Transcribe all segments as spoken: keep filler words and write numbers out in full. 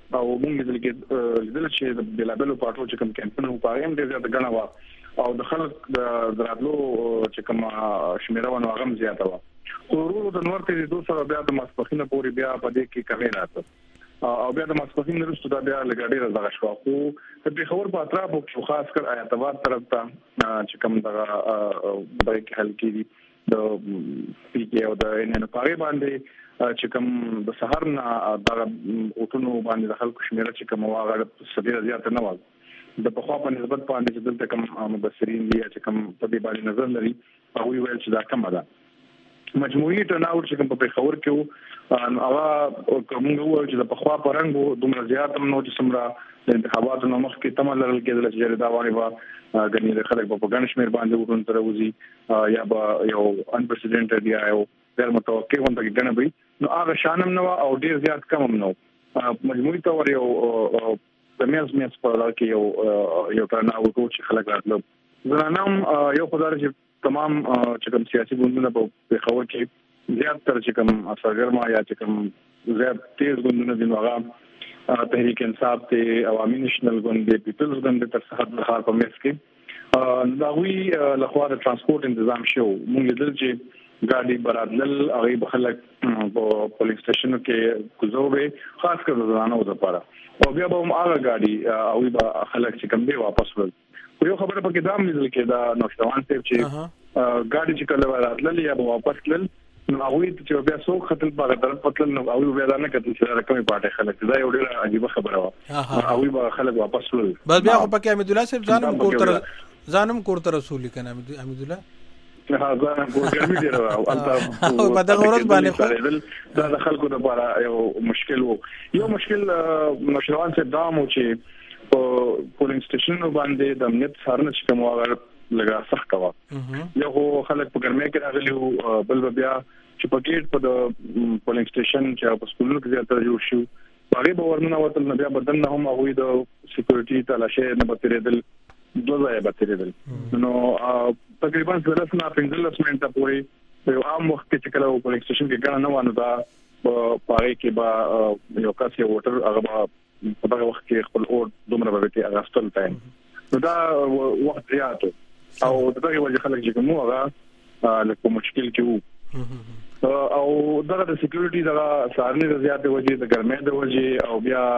او موږ دې کې لیدل چې د بلابلو پارټو چې کوم کمپاین په اړه هم ډېر زیات غنا و او د خلک د دراتلو چې کوم شمیره ونه غم زیاته و ورو د نور ته د دوه بیا د ماسپخینه پورې بیا په دې کې کمی راځي او بیا د ماسپخین وروسته دا بیا لګړې راځي شو خو په خبر په اطرافو کې خاص کر آیاتوات طرف ته چې کوم دغه د حل کې د پی کې او د ان ان پاره باندې چې کوم د سحر نه دغه اوټونو باندې د خلکو شمیره چې کوم واغړ سړي زیات نه و د په خوا په نسبت باندې چې دلته کوم مبصرین دي چې کوم په دې باندې نظر لري هغه ویل چې دا کم ده مجموعي ټرناوټ چې کوم په خبر کې وو هغه کوم وو چې د په خوا پرنګو دومره زیات نو چې سمرا د انتخاباتو نو مخ کې تمل لرل کېدل چې دا وانه با غني د خلک په ګڼ شمیر باندې ورون تر وځي یا به یو ان پرسیډنټ دی یو ډېر متوقع وانت کې غنه وي نو هغه شانم نو او ډېر زیات کم نو مجموعي تور یو د میاس میاس په لار کې یو یو ټرناوټ چې خلک راتلو زنانم یو خدای چې تمام چې کوم سیاسي ګوندونه په خبر کې زیات تر چې کوم اثرګرما یا چې کوم زیات تیز ګوندونه دي هغه تحریک انصاف ته عوامي نېشنل ګوند دی پیپلز ګوند تر صحت بخار په مېس کې دا وی لخوا د ترانسپورت تنظیم شو موږ دل چې ګاډي برادل هغه بخلک په پولیس سټیشن کې کوزوبه خاص کر زنانو لپاره او بیا به هغه ګاډي او به خلک چې کوم دی واپس ول یو خبره پکې دا مې ځل کې دا نوښتوان ته چې ګاډي چې کله راتلل یا واپس تلل نو هغه چې بیا څوک خپل په طرف پتل نو او بیا نه کتل چې رقمي پاټه خلک دا یو ډېر عجیب خبره و او به خلک واپس ول بس بیا خو پکې حمید الله صاحب ځانم کور تر ځانم کور تر رسول کنه حمید الله ها ځان کور ګرمي دی راو او په دغه ورځ باندې خو دا د خلکو لپاره یو مشکل وو یو مشکل نوښتوان څخه دامو چې په پولینګ سټیشن باندې د امنیت سارنه چې کوم واغ لګا سخت کوا یو خلک په ګرمه کې راغلي بل بیا چې په ګیټ په د پولینګ سټیشن چې په سکولونو کې زیاتره جوړ شو هغه به ورننه وتل نه بیا بدن نه هم هغه د سکیورټي تلاشه نه بتریدل دوه ځای بتریدل نو تقریبا څلور پنځلس منټه پورې یو عام وخت کې چې کله پولینګ سټیشن کې ګڼه نه وانه دا په پاره کې با یو کس یو ووټر هغه په هغه وخت کې خپل اور دومره به کې اغاستل ټایم نو دا وخت زیات او دغه وجه خلک چې کوم هغه لکه مشکل کې وو او دغه د سکیورټي دغه سارني زیات وجه د ګرمۍ د وجه او بیا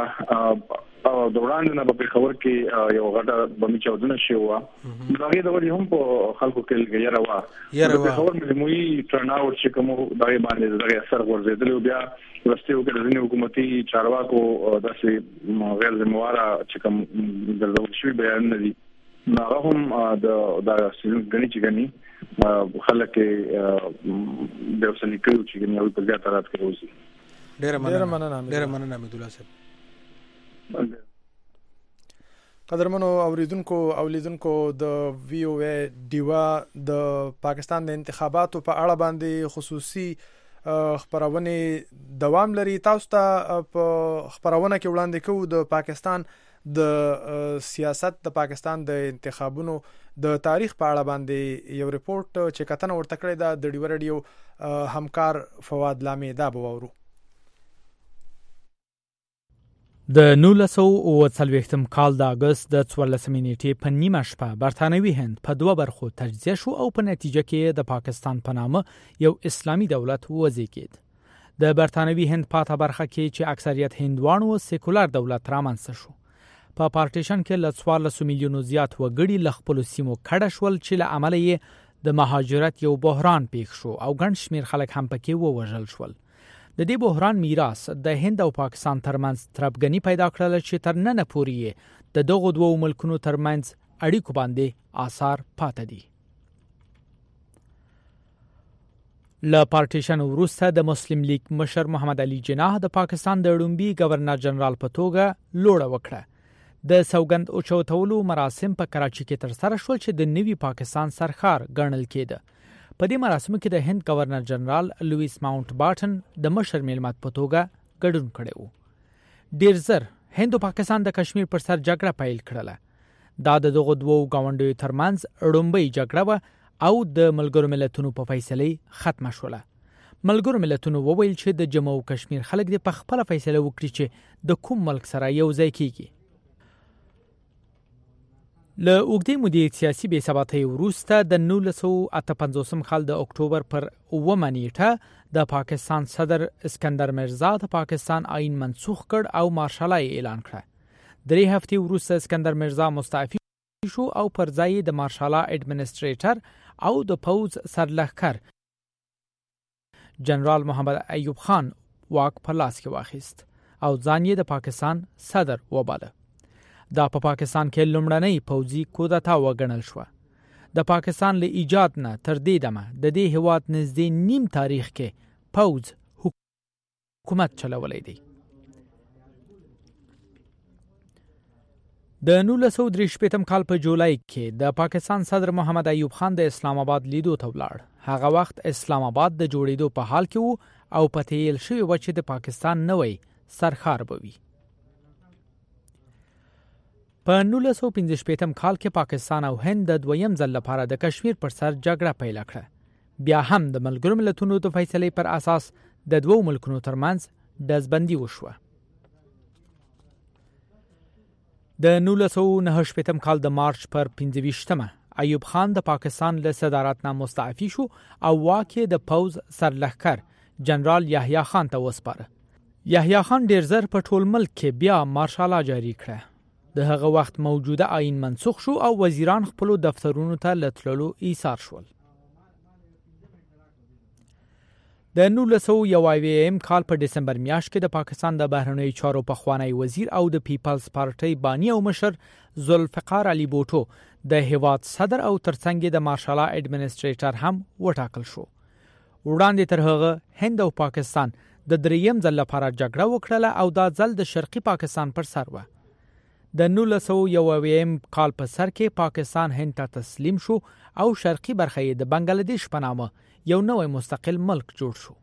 او دوران نه په خبر کې یو غټه بمی چودنه شو دغه د وجه هم په خلکو کې لګیا روا په خبر مجموعي ټرناوټ چې کوم دغه باندې دغه اثر ورزيدل بیا ورستیو کې د ځینې حکومتي چارواکو داسې غیر ذمہواره چې کوم د ډول شوی بیان نه دي نو هم د د سیمه غني چې غني خلک د اوسنی کړو چې غني په ځای رات کې اوسي ډېر مننه ډېر مننه حمید الله صاحب قدرمنو اوریدونکو او لیدونکو د وی او ای ډیوا د پاکستان د انتخاباتو په اړه باندې خصوصي خبرونه دوام لري تاسو ته په خبرونه کې وړاندې کوو د پاکستان د سیاست د پاکستان د انتخابونو د تاریخ په اړه باندې یو ریپورت چې کتنه ورته کړی دا د ډیو رادیو همکار فواد لامي دا بوورو د نولس سوه اوه څلوېښتم کال د اګست د څوارلسمې نیټې په نیمه شپه برتانوي هند په دوه برخو تجزیه شو او په نتیجه کې د پاکستان په نامه یو اسلامي دولت وزېږید. د برتانوي هند پاته برخه کې چې اکثریت هندوانو سیکولر دولت رامنځته شو. په پارټیشن کې له څوارلسو میلیونو زیات وګړي له خپلو سیمو کډه شول چې له امله یې د مهاجرت یو بحران پیښ شو او ګڼ شمېر خلک هم پکې ووژل شول. د دې بحران میراث د هند او پاکستان ترمنځ تربګنی پیدا کړل چې تر نن پورې د دغو دوو ملکونو ترمنځ اړیکو باندې آثار پاتې دي. له پارټیشن وروسته د مسلم لیگ مشر محمد علي جناح د پاکستان د ړومبي گورنر جنرال په توګه لوړه وکړه. د سوګند اوچتولو مراسم په کراچي کې ترسره شول چې د نوي پاکستان سرخار ګڼل کېده. په دې مراسمو کې د هند گورنر جنرال لوئیس ماونټ باټن د مشر میلمات په توګه ګډون کړی و. ډیر زر هند او پاکستان د کشمیر پر سر جګړه پیل کړله. دا د دغو دوو ګاونډیو ترمنځ ړومبۍ جګړه وه او د ملګرو ملتونو په فیصلې ختمه شوله. ملګرو ملتونو وویل چې د جموں او کشمیر خلک د پخپله فیصله وکړي چې د کوم ملک سره یو ځای کیږي. له اوږدې مودې سیاسي بې ثباتۍ وروسته د نولس سوه اته پنځوسم کال د اکتوبر پر اوومه نیټه د پاکستان صدر اسکندر مرزا د پاکستان آئین منسوخ کړ او مارشالای اعلان کړه. درې هفتې وروسته اسکندر مرزا مستعفي شو او پر ځای د مارشالا اډمنسټریټر او د پوز سرلښکر جنرال محمد ایوب خان واک په لاس کې واخیست او ځان یې د پاکستان صدر وباله. دا په پا پاکستان کې لومړنۍ پوځي کودتا وګڼل شوه. د پاکستان له ایجاد نه تر دې دمه د دې هیواد نږدې نیم تاریخ کې پوځ حکومت چلولی دی. د نولس سوه درې شپېتم کال په جولای کې د پاکستان صدر محمد ایوب خان د اسلام آباد لیدو ته ولاړ. هغه وخت اسلام آباد د جوړېدو په حال کې وو او په تیل شوی و چې د پاکستان نوی سرخار به وي. په نولس سوه پنځه شپېتم کال کې پاکستان او هند د دویم ځل لپاره د کشمیر پر سر جګړه پیل کړه. بیا هم د ملګرو ملتونو د فیصلې پر اساس د دوو ملکونو ترمنځ ډزبندي وشوه. د نولس سوه نهه شپېتم کال د مارچ پر پنځه ویشتمه ایوب خان د پاکستان له صدارت نه مستعفي شو او واک یې د پوز سرلښکر جنرال یحیی خان ته وسپاره. یحیی خان ډیر زر په ټول ملک کې بیا مارشالا جاری کړه. د هغه وخت موجوده آئین منسوخ شو او وزیران خپلو دفترونو ته له تللو ایثار شول. د نولس سوه یو اویایم کال په ډسمبر میاشت کې د پاکستان د بهرنیو چارو پخوانی وزیر او د پیپلز پارټۍ بانی او مشر ذوالفقار علي بوټو د هیواد صدر او ترڅنګ د مارشالا اډمنسټریټر هم وټاکل شو. وړاندې تر هغه هند او پاکستان د دریم ځل لپاره جګړه وکړه او دا ځل د شرقي پاکستان پر سر و. د نولس سوه یو اویایم کال په سر کې پاکستان هند ته تسلیم شو او شرقي برخه یې د بنگلادیش په نامه یو نوی مستقل ملک جوړ شو.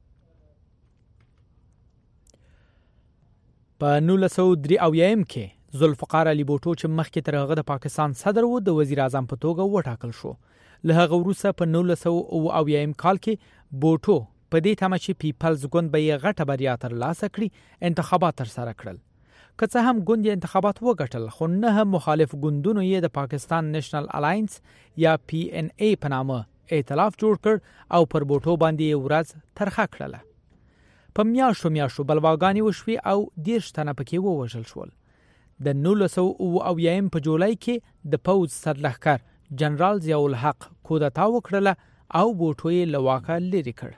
په نولس سوه درې اویایم کې ذوالفقار علي بوټو چې مخکې تر هغه د پاکستان صدر و د وزیر اعظم په توګه وټاکل شو. له هغه وروسته په نولس سوه اوه اویایم کال کې بوټو په دې تمه چې پیپلز ګوند به یې غټه بریا ترلاسه کړي انتخابات ترسره کړل. که څه هم ګوند یې انتخابات وګټل خو نه هم مخالف ګوندونو یې د پاکستان نېشنل الاینس یا پی ان ای په نامه ائتلاف جوړ کړ او پر بوټو باندې یې ورځ ترخه کړله. په میاشتو میاشتو بلواګانې وشوې او دېرش تنه پکې ووژل شول. د نولس سوه اوه اویایم په جولای کې د پوځ سرلښکر جنرال ضیاء الحق کودتا وکړله او بوټو یې له واکه لرې کړ.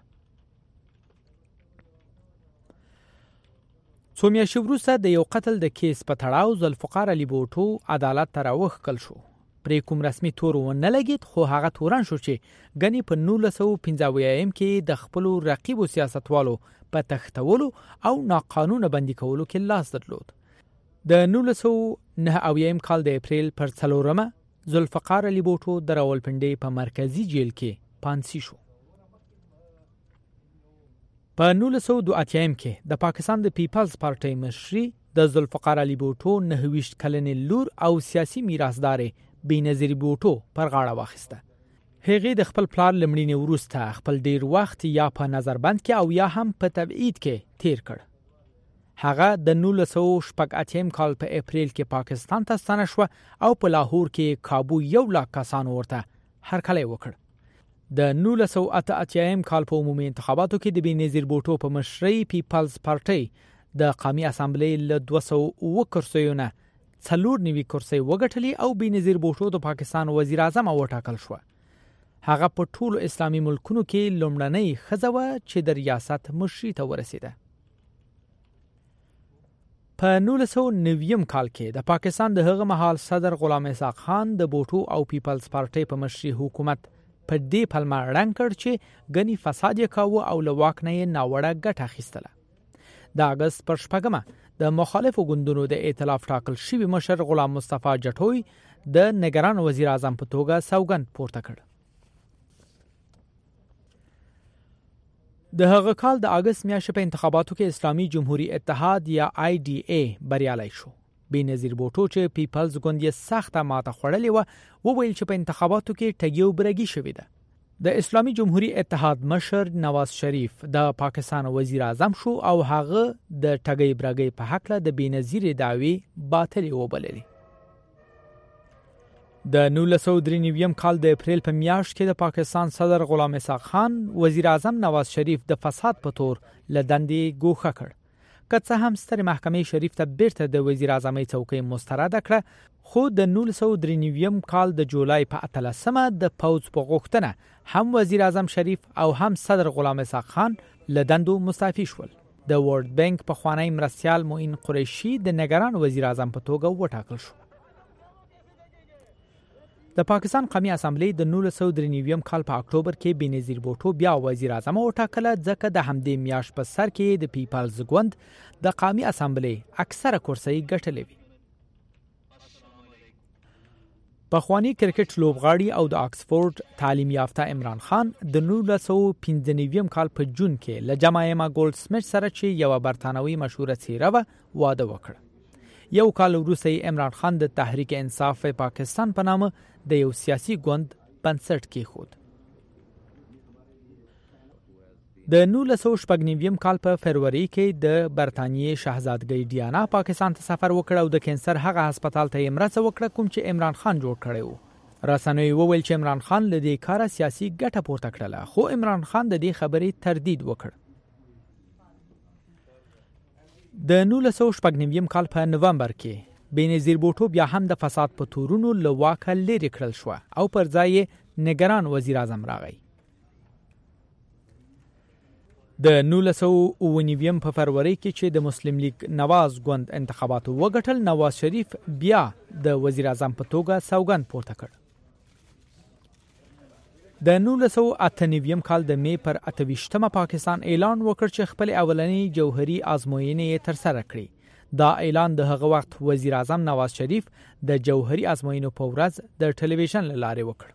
څو میاشتې وروسته د یو قتل د کیس په تړاو ذوالفقار علي بوټو عدالت ته راوښکل شو. پرې کوم رسمي تور ونه لګید خو هغه تورن شو چې ګنې په نولس سوه پنځه اویایم کې د خپلو رقیبو سیاستوالو په تښتولو او ناقانونه بندي کولو کې لاس درلود. د نولس سوه نهه اویایم کال د اپریل پر څلورمه ذوالفقار علي بوټو د راولپنډۍ په مرکزي جیل کې پانسي شو. په نولس سوه دوه اتیایم کې د پاکستان د پیپلز پارټۍ مشري د ذوالفقار علي بوټو نهه ویشت کلنې لور او سیاسي میراثدارې بېنظیر بوټو پر غاړه واخیسته. هغې د خپل پلار له مړینې وروسته خپل ډیر وخت یا په نظربند کې او یا هم په تبعید کې تیر کړ. هغه د نولس سوه شپږ اتیایم کال په اپریل کې پاکستان ته ستنه شوه او په لاهور کې کابو یو لاک کسانو ورته هرکلی وکړ. د نولس سوه اته اتیایم کال په عمومي انتخاباتو کې د بېنظیر بوټو په مشرۍ پیپلز پارټۍ د قومي اسامبلۍ له دوه سوه اوه کرسیو نه څلور نوي کرسۍ وګټلې او بېنظیر بوټو د پاکستان وزیر اعظم وټاکل شوه. هغه په ټولو اسلامي ملکونو کې لومړنۍ ښځه وه چې د ریاست مشرۍ ته ورسېده. په نولس سوه نویم کال کې د پاکستان د هغه مهال صدر غلام اسحاق خان د بوټو او پیپلز پارټۍ په مشرۍ حکومت په دې پلمه ړنګ کړ چې ګنې فساد یې کاوه او له واک نه یې ناوړه ګټه اخیستله. د اګست پر شپږمه د مخالفو ګوندونو د ائتلاف ټاکل شوي مشر غلام مصطفی جټوی د نگران وزیر اعظم په توګه سوګند پورته کړ. د هغه کال د اګست میاشتې په انتخاباتو کې اسلامي جمهوریت اتحاد یا آی ډي ای بریالی شو. بېنظیر بوټو چې پیپلز ګوند یې سخته ماته خوړلې وه وویل چې په انتخاباتو کې ټګي او برګي شوې ده. د اسلامي جمهوریت اتحاد مشر نواز شریف د پاکستان وزیر اعظم شو او هغه د ټګي برګي په حق له د بنظیر دعوی باطل وبللې. د نولس سوه درې نوي کال د اپریل په میاشت کې د پاکستان صدر غلام اسحاق خان وزیر اعظم نواز شریف د فساد په تور له دندې ګوښه کړ. که څه هم ستر محکمې شریف ته بیرته د وزیر اعظمۍ څوکۍ مسترده کړه، خو د نولس سوه درې نوي کال د جولای په اتلسمه د پوځ په غوښتنه هم وزیر اعظم شریف او هم صدر غلام اسحاق خان له دندو مستعفي شول. د ورلد بانک پخوانی مرستیال معین قریشي د نگران وزیر اعظم په توګه وټاکل شو. د پاکستان قومي اسامبلې د نولس سوه درې نوي کال په اکتوبر کې بېنظیر بوټو بیا وزیر اعظم وټاکله، ځکه د همدې میاشت په سر کې د پیپلز ګوند د قومي اسامبلې اکثره کرسۍ ګټلې وي. پخوانی کرکټ لوبغاړي او د آکسفورد تعلیم یافته عمران خان د نولس سوه پنځه نوي کال په جون کې له جمایما ګولډ سمیت سره چې یو برتانوي مشهوره څیره وه واده وکړ. یو کال وروسته عمران خان د تحریک انصاف پاکستان په نامه د یو سیاسي ګوند بنسټ کېښود. د نولس سوه شپږ نوي کال په فروری کې د برتانیې شاهزادګۍ ډیانا پاکستان ته سفر وکړ او د کینسر هغه هسپتال ته یې مرسته وکړه کوم چې عمران خان جوړ کړی و. رسنیو وویل چې عمران خان له دې کاره سیاسي ګټه پورته کړله، خو عمران خان د دې خبرې تردید وکړ. د نولس سوه شپږ نوي کال په نومبر کې بېنظیر بوټو بیا هم د فساد په تورونو له واکه لرې کړل شوه او پر ځای یې نگران وزیر اعظم راغی. د نولس سوه اووه نوي په فروری کې چې د مسلم لیگ نواز ګوند انتخاباتو وګټل، نواز شریف بیا د وزیر اعظم په توګه سوګند پورته کړ. د نولس سوه اته نوي کال د می پر اته ویشتمه پاکستان اعلان وکړ چې خپل اولنی جوهري ازموینې ترسره کړي. دا اعلان د هغه وخت وزیر اعظم نواز شریف د جوهري ازموینو په ورځ د ټلویزیون له لارې وکړ.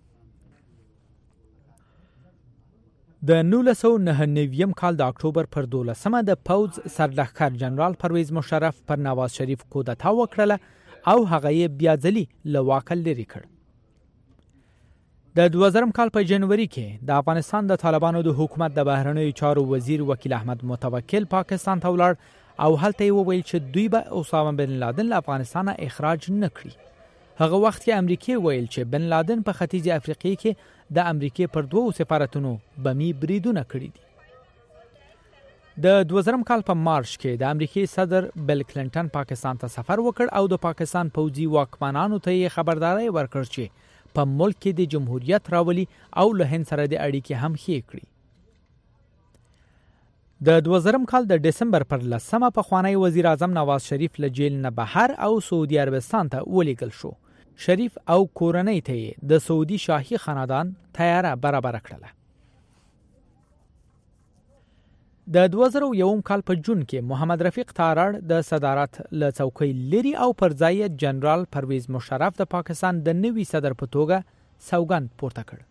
د نولس سوه نهه نوي کال د اکتوبر پر دولسمه د پوځ سرلښکر جنرال پرویز مشرف پر نواز شریف کودتا وکړله او هغه یې بیا ځلي له واکه لرې کړ. د دوه زرم کال په جنوري کې د افغانستان د طالبانو د حکومت د بهرنیو چارو وزیر وکیل احمد متوکل پاکستان ته ولاړ او هلته یې وویل چې دوی به اسامه بن لادن له افغانستانه اخراج نه کړي. هغه وخت کې امریکای ویل چې بن لادن په ختیځ افریقا کې د امریکای پر دوو سفارتونو بمی بریدونه کړي دي. د دوه زرم کال په مارچ کې د امریکای صدر بل کلینټن پاکستان ته سفر وکړ او د پاکستان پوځي واکمنانو ته یې خبرداري ورکړ چې په ملک کې د جمهوریت راولي او له هند سره د اړیکې هم ښې کړي. د دوه زرم کال د دسمبر پر لسمه پخوانی وزیر اعظم نواز شریف له جیل نه بهر او سعودي عربستان ته ولیږل شو. شریف او کورنۍ ته یې د سعودي شاهي خاندان تیاره برابر کړله. د دوه زره یو کال په جون کې محمد رفیق تارړ د صدارت له څوکۍ لري او پر ځای جنرال پرویز مشرف د پاکستان د نوي صدر په توګه سوګند پورته کړ.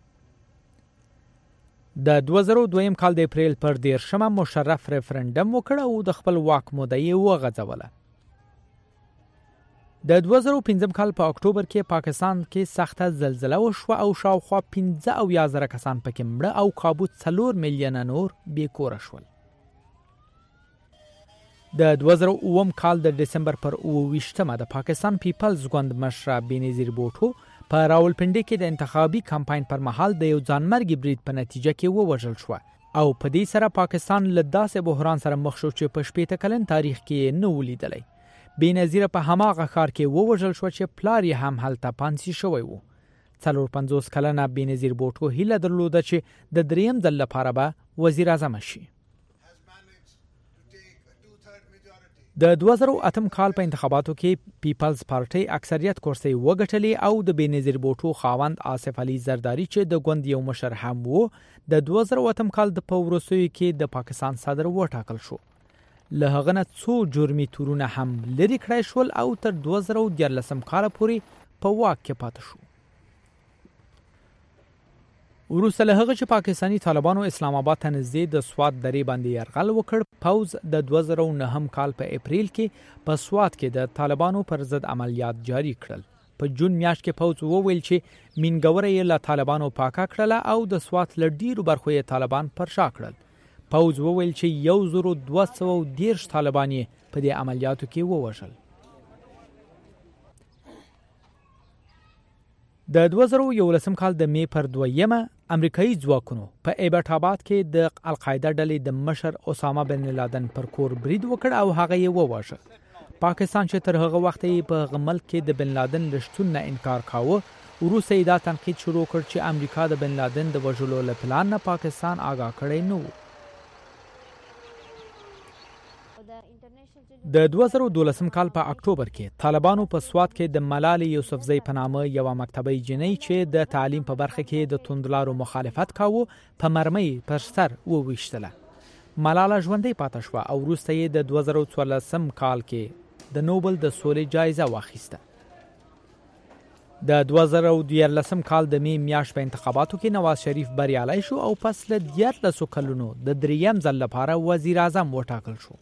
د دوه زره دوه کال د اپریل پر دیرشمه مشرف ریفرندم وکړ او د خپل واک موده یې وغځوله. د دوه زره پنځم کال په اکتوبر کې پاکستان کې سخته زلزله وشوه او شاوخوا پنځه اویا زره کسان پکې مړه او کابو څلور میلیونه نور بې کوره شول. د دوه زره اووم کال د دسمبر پر اوه ویشتمه د پاکستان پیپلز ګوند مشر بېنظیر بوټو په راولپنډي کې د انتخابي کمپاین پر مهال د یو ځانمرګي برید په نتیجه کې ووژل شو او په دې سره پاکستان له داسې بحران سره مخ شو چې په شپېته کلن تاریخ کې نه ولیدلی. بېنظیر په هماغه ښار کې ووژل شو چې پلار یې هم هلته پانسي شوی و. څلور پنځوس کلنه بېنظیر بوټو هیله درلوده چې د دریم ځل لپاره به وزیر اعظم شي. د دوه زره اتم کال په انتخاباتو کې پیپلز پارټي اکثریت کرسۍ وګټلې او د بېنظیر بوټو خاوند آصف علي زرداری چې د ګوند یو مشر هم و د دوه زره اتم کال د په وروستیو کې د پاکستان صدر وټاکل شو. له هغه نه څو جرمي تورونه هم لرې کړای شول او تر دوه زره دیارلسم کال پورې په واک کې پاتې شو. وروسته له هغه چې پاکستاني طالبانو اسلام آباد ته نږدې د سوات درې باندې یرغل وکړ، پوځ د دوه زره نهم کال په اپریل کې په سوات کې د طالبانو پر ضد عملیات جاری کړل. په جون میاشت کې پوځ وویل چې مینګوره یې له طالبانو پاکه کړله او د سوات له ډیرو برخو یې طالبان پر شا کړل. پوځ وویل چې یو زرو دوه سوه دېرش طالبان یې په دې عملیاتو کې ووژل. د دوه زره یولسم کال د می پر دویمه امریکایي ځواکونو په ایبټ آباد کې د القاعده ډلې د مشر اسامه بن لادن پر کور برید وکړ او هغه یې وواژه. پاکستان چې تر هغه وخت یې په هغه ملک کې د بن لادن له شتون نه انکار کاوه، وروسته یې دا تنقید شروع کړ چې امریکا د بن لادن د وژلو له پلان نه پاکستان آګاه کړی نه و. د دوه زره دولسم کال په اکتوبر کې طالبانو په سوات کې د ملال یوسفزۍ په نامه یوه مکتبه جنۍ چې د تعلیم په برخه کې د توندلارو مخالفت کاوه په مرمۍ پر سر وویشتله. ملاله ژوندۍ پاتې شوه او وروسته یې د دوه زره څوارلسم کال کې د نوبل د سولې جایزه واخیسته. د دوه زره دیارلسم کال د می میاشت په انتخاباتو کې نواز شریف بریالی شو او پس له دیارلسو کلونو د دریم ځل لپاره وزیر اعظم وټاکل شو.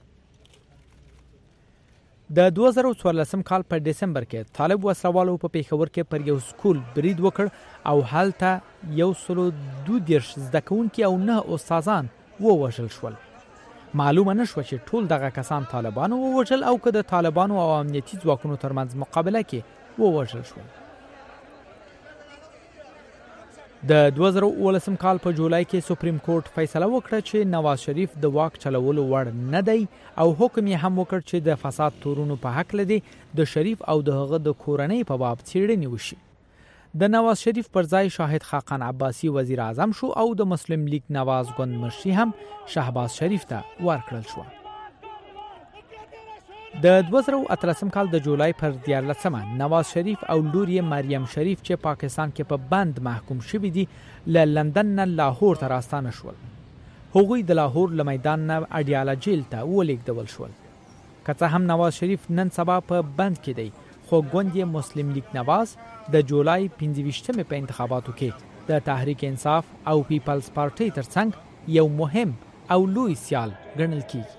د دوه زره څوارلسم کال په دسمبر کې طالب وسلوالو په پیښور کې پر یو سکول برید وکړ او هلته یو سلو دوه دېرش زده کوونکي او نه استادان ووژل شول. معلومه نشوه چې ټول دغه کسان طالبانو ووژل او که د طالبانو او امنیتي ځواکونو ترمنځ مقابله کې ووژل شول. د دوه زره اوولسم کال په جولای کې سپریم کورټ فیصله وکړه چې نواز شریف د واک چلولو وړ نه دی او حکم یې هم وکړ چې د فساد تورونو په حق لدی د شریف او د هغه د کورنۍ په باب څېړنې وشي. د نواز شریف پر ځای شاهد خاقان عباسی وزیر اعظم شو او د مسلم لیگ نواز ګوند مشري هم شهباز شریف ته ورکړل شو. د دوه زره اتلسم کال د جولای پر دیارلسمه نواز شریف او لور یې مریم شریف چې پاکستان کې په بند محکوم شوي دي له لندن نه لاهور ته راستانه شول. هغوی د لاهور له میدان نه اډیاله جیل ته ولېږدول شول. که څه هم نواز شریف نن سبا په بند کې دی، خو ګوند یې مسلم لیگ نواز د جولای پنځه ویشتمې په انتخاباتو کې د تحریک انصاف او پیپلز پارټۍ ترڅنګ یو مهم او لوی سیال ګڼل کیږي.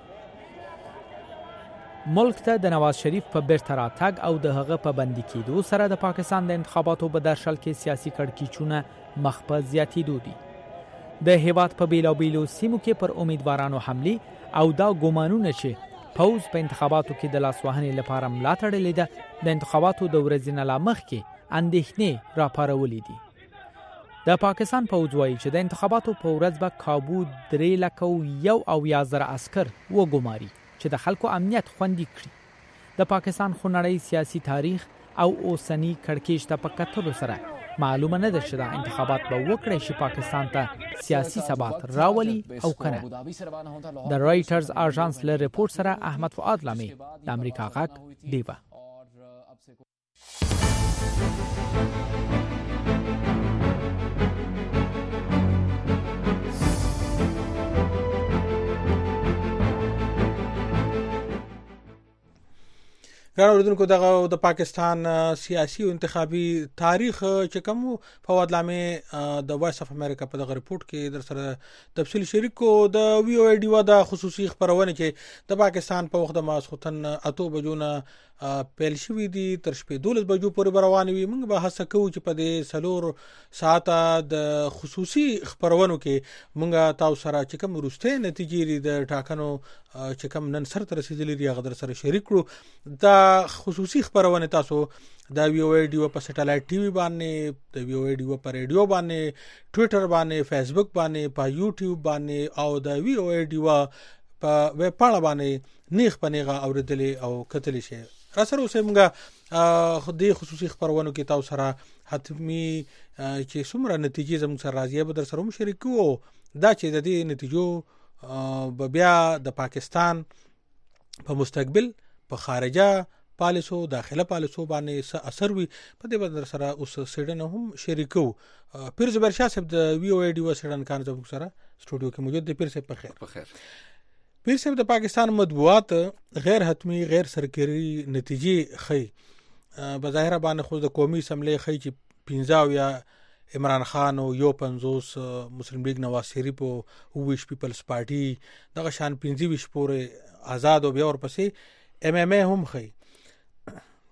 ملک ته د نواز شریف په بیرته راتګ او د هغه په بندي کېدو سره د پاکستان د انتخاباتو په درشل کې سیاسي کړکېچونه مخ په زیاتېدو دي. د هیواد په بیلابیلو سیمو کې پر امیدوارانو حملې او دا ګومانونه چې پوځ په انتخاباتو کې د لاسوهنې لپاره ملا تړلې ده د انتخاباتو د ورځې نه لا مخکې اندېښنې راپارولې دي. د پاکستان پوځ وایي چې د انتخاباتو په ورځ به کابو درې لکه یو اویا زره عسکر وګماري چې د خلکو امنیت خوندي کړي. د پاکستان خونړی سیاسي تاریخ او اوسنی کړکېچ ته په کتلو سره معلومه نه ده چې دا انتخابات به وکړي چې پاکستان ته سیاسي ثبات راولي او کنه. د رایټرز اژانس له رپورت سره احمد فؤاد لامي، د امریکا غږ دیوا. ګرانو اوریدونکو، دغه د پاکستان سیاسي او انتخابي تاریخ چې کوم فواد لامي د وایس اف امریکا په دغه رپورت کې در سره تفصیل شریک کو. د وی او ای ډیوا د خصوصي خبرونه چې د پاکستان په وخت د ماسختن اتو بجو نه پیل شوې دي تر شپې دولس بجو پورې روان وي. موږ به هڅه کوو چې په دې سلور ساعته د خصوصي خبرونو کې موږ تاسو سره چې کوم وروستۍ نتیجې د ټاکنو چې کوم نن سره رسیدلې دي هغه در سره شریک کړو. دا خصوصي خبرونه تاسو د وی او ای ډیو په سټلایټ ټي وي باندې، د وی او ای ډیو په ریډیو باندې، ټوئیټر باندې، فیسبوک باندې، په یوټیوب باندې او د وی او ای ډیو په ویب پاڼه باندې نیغ په نیغه اوریدلې او کتلې شي. را سره اوسه موږ د خصوصي خبرونو کې تاسو سره حتمی چې څومره نتیجې زموږ سره راځي به در سره هم شریک کوو. دا چې د دې نتیجو بیا د پاکستان په مستقبل په خارجه پالیسو داخله پالیسو باندې څه اثر وي په دې باندې سره اوس سیډن هم شریکو. پیر زبر شاه صاحب د وی او ای ډی و سیډن کان زموږ سره سټوډیو کې موجود دی. پیر صاحب په خیر. په خیر. پیر صاحب د پاکستان مطبوعات غیر حتمی غیر سرکري نتیجې خي بظاهر باندې خو د قومي اسمبلی خي چې پنځه یا عمران خان او یو پنځوس مسلم لیگ نواز شریف او ویش پیپلز پارټي دغه شان پنځه ویش پورې آزاد او بیا ورپسې ام ام ای هم خي.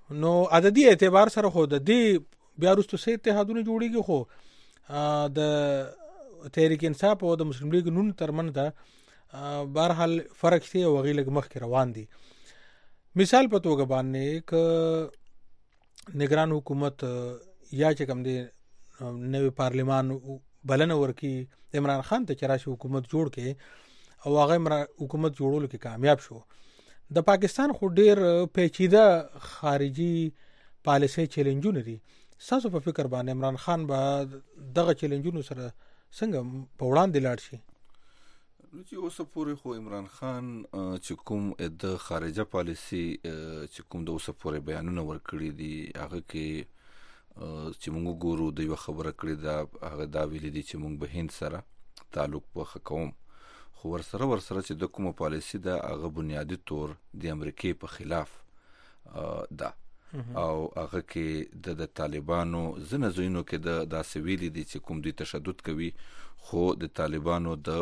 نو عددي اعتبار سره خو د دې بیا وروسته سه اتحادونه جوړیږي، خو د تحریک انصاف او د مسلم لیگ نون ترمن دا بهرحال فرق شته او غیلګ مخ کې روان دي. مثال په توګه باندې ک نگران حکومت یا چې کوم دی نوې پارلیمان بلنه ورکی عمران خان ته چې راشي حکومت جوړ کې او هغه حکومت جوړولو کې کامیاب شو. د پاکستان خو ډیر پیچیده خارجي پالیسي چیلنجونه دي. تاسو په فکر باندې عمران خان به دغه چیلنجونو سره څنګه په وړاندې لاړ شي؟ نو چې اوس پورې خو عمران خان چې کوم د خارجه پالیسي چې کوم د اوس پورې بیانونه ورکړي دي هغه کې چې موږ ګورو د یو خبره کړې ده هغه دا ویلي دي چې موږ به هند سره تعلق په کوم، خو ورسره ورسره چې د کومه پالیسي ده هغه بنیادی طور د امریکای په خلاف ده او هغه کې د د طالبانو ځنه ځینو کې د داسې ویلي دي چې کوم دوی تشدد کوي، خو د طالبانو د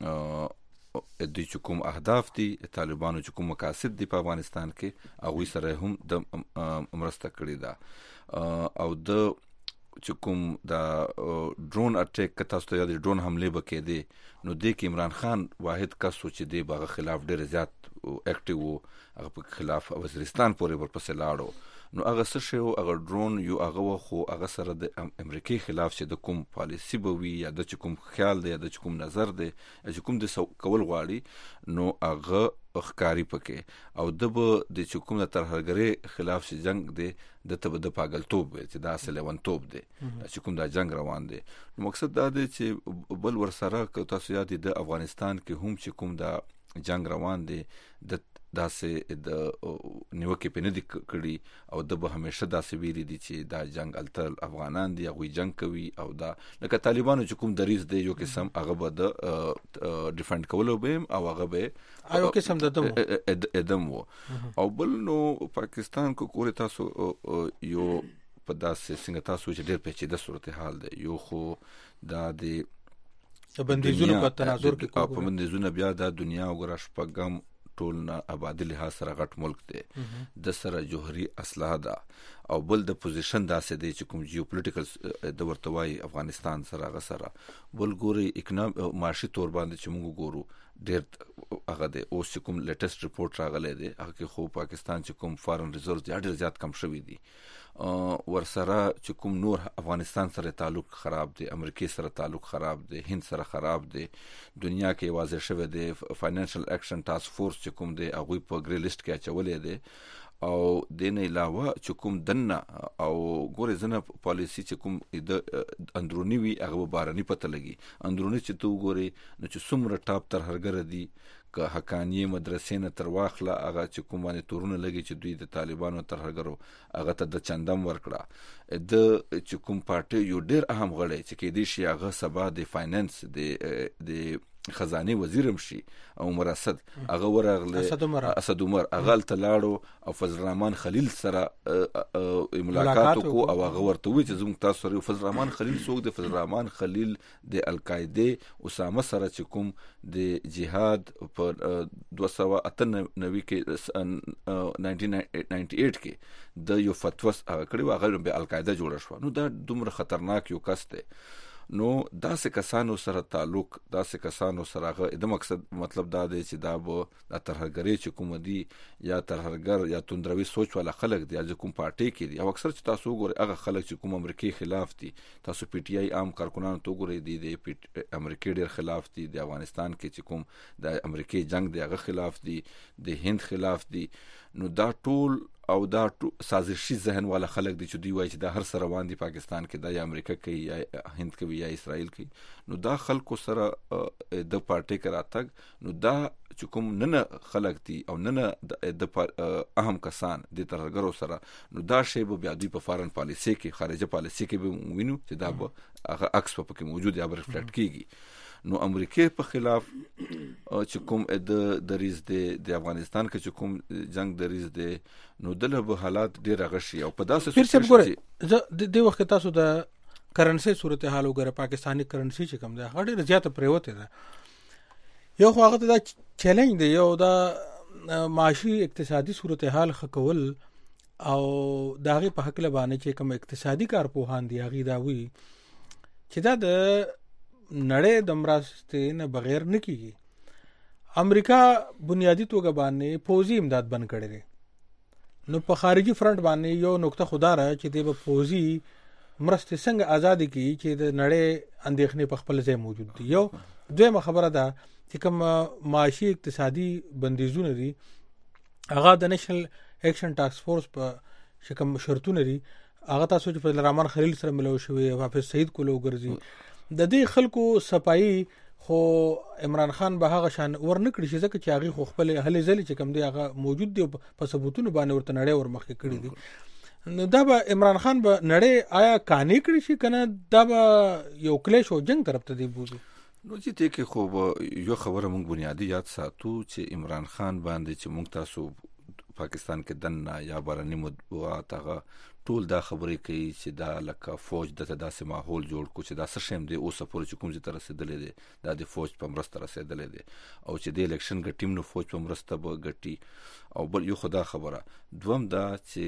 د چې کوم اهداف دي طالبانو چې کوم مقاصد دي په افغانستان کې هغوی سره هم د مرسته کړې ده. او د چې کوم د ډرون اټیک که تاسو ته یاد ډرون حملې به کېدې نو دې کې عمران خان واحد کس و چې دې به هغه خلاف ډېر زیات اکټیو و، هغه په خلاف وزیرستان پورې ورپسې لاړو. نو هغه څه شی و هغه ډرون یو هغه و، خو هغه سره د امریکای خلاف چې د کوم پالیسي به وي یا د چې کوم خیال دی یا د چې کوم نظر دی یا چې کوم د کول غواړي نو هغه ښکاري پکې، او د به د چې کوم د ترهګرۍ خلاف چې جنگ دی د ته به د پاگلتوب وي چې دا اصل لیونتوب دی چې کوم دا جنگ روان دی. نو مقصد دا دی چې بل ورسره که تاسو یاد د افغانستان کې هم چې کوم دا جنگ روان دی د داسې د نیوکې په نه دي کړي او د به همیشه داسې ویلي دي چې دا جنگ التل افغانان دي هغوی جنگ کوي، او دا لکه طالبانو چې کوم دریځ دی یو قسم هغه به د ډیفنډ کولو به او هغه به یو قسم د دم ادم و. او بل نو پاکستان کو کور تاسو یو په داسې څنګه تاسو چې ډېر پیچیده صورتحال دی، یو خو دا د بندیزونو په تناظر کې په بندیزونه بیا د دنیا وګړه شپږم ټول نه آبادی لحاظ سره غټ ملک دی، د سره جوهري اسلحه ده، او بل د پوزیشن داسې دی چې کوم جیوپولیټیکل د ورته وایي افغانستان سره هغه سره بل ګوري اکنام معاشي طور باندې چې موږ ګورو ډېر هغه دی. اوس چې کوم لیټسټ رپورټ راغلی دی هغه کې خو پاکستان چې کوم فارن ریزرو ډېر زیات کم شوي دي، ورسره چې کوم نور افغانستان سره تعلق خراب دی، امریکای سره تعلق خراب دی، هند سره خراب دی، دنیا کې واضح شوی دی فاینانشل اکشن ټاسک فورس چې کوم دی هغوی په ګری لیست کې اچولی دی، او د نه علاوه چې کوم دنه او ګورې ځنه پالیسي چې کوم د اندرونی وي هغه به بهرني پته لګي. اندرونی چې ته وګورې نو چې څومره ټاپ ترهګره دي که حقانیې مدرسې نه تر واخله هغه چې کوم باندې تورونه لګي چې دوی د طالبانو ترهګرو هغه ته د چندم ورکړه. د چې کوم پارټي یو ډېر اهم غړی چې کېدای شي هغه سبا د فاینانس د د خزانه وزیر هم شي او مراسد هغه ورغله اسد عمر اسد عمر هغه تلاړو او فضل الرحمن خلیل سره ملاقات کو او هغه ورته وی چې زموږ تاسو سره فضل الرحمن خلیل څوک دی؟ فضل الرحمن خلیل د القاعده اسامه سره چې کوم د جهاد په دوه سوه اته نوي کې ناینټین ناینټي ایټ کې د یو فتوا هغه کړی و هغه به القاعده جوړه شو. نو دا دومره خطرناک یو کس دی. نو داسې کسانو سره تعلق داسې کسانو سره هغه د مقصد مطلب دا دی چې دا به د ترهګرۍ چې کوم دي یا ترهګر یا توندروي سوچ والا خلک دي یا کوم پارټي کې دي او اکثر چې تاسو وګورئ هغه خلک چې کوم امریکای خلاف دي، تاسو پی ټی آی عام کارکونانو ته وګورئ دي د امریکای ډېر خلاف دي، د افغانستان کې چې کوم د امریکای جنگ دی هغه خلاف دي، د هند خلاف دي. نو دا ټول او دا سازشي ذهن والا خلک دي چې دوی وایي چې دا هر سره روان دي پاکستان کې دا یا امریکا کوي یا هند کوي یا اسرائیل کوي. نو دا خلکو سره د پارټي کې راتګ نو دا چې کوم نه خلک دي او نه د اهم کسان د ترهګرو سره نو دا شی به بیا دوی په فارن پالیسي کې خارجه پالیسي کې به وینو چې دا به هغه عکس په کې موجود یا ریفلیکټ کیږي. نو امریکای په خلاف چې کوم د دریز دی د افغانستان کې چې کوم جنگ دریز دی نو دله به حالات ډیر غشي او په داسې پیر څه ګوره د وخت تاسو د کرنسي صورتحال وګوره پاکستانی کرنسي چې کوم ده هغه ډیره زیاته پریوته ده. یو خو هغه د چیلنج دی یو د معاشي اقتصادي صورتحال خکول او داغه په حق له باندې چې کوم اقتصادي کارپوهان دی هغه دا وی چې دا د نړۍ د مرستې نه بغیر نه کیږي. امریکا بنیادی توګه باندې فوزي امداد بند کړی دی. نو په خارجي فرنٹ باندې یو نقطه خدا را چې د فوزي مرستې څنګه آزادي کی چې د نړۍ اندېښنې په خپل ځای موجود دي. یو دویمه خبره ده چې کوم معاشي اقتصادي بندیزونه دي هغه د نېشنل اکشن ټاسک فورس په شکم شرطونه دي. هغه تاسو چې فضل الرحمن خلیل سره ملو شوی حافظ سعید کولو ګرځي د دې خلکو صفائی خو عمران خان به هغه شان ورنکړي چې ځکه چې هغه خو خپل هلي ځلې چې کوم دی هغه موجود دی په ثبوتونو باندې ورته نړۍ ورمخکې کړی دي. نو دا به عمران خان به نړۍ آیا کانی کړی شي کنه دا به یو کلیش او جنگ طرف ته دی بوزي. نو چې ته کې خو یو خبره مونږ بنیادی یاد ساتو چې عمران خان باندې چې مونږ تاسو پاکستان کې دنه یا بارني مطبوعات هغه ټول دا خبرې کوي چې دا لکه فوج د داسې ماحول جوړ کو چې دا څه شیم دی اوس پورې چې کوم ځای ته رسیدلې دی دا د فوج په مرسته رسیدلې دی او چې د الیکشن ګټیم نو فوج په مرسته به ګټي. او بل یو خدا خبره دوم دا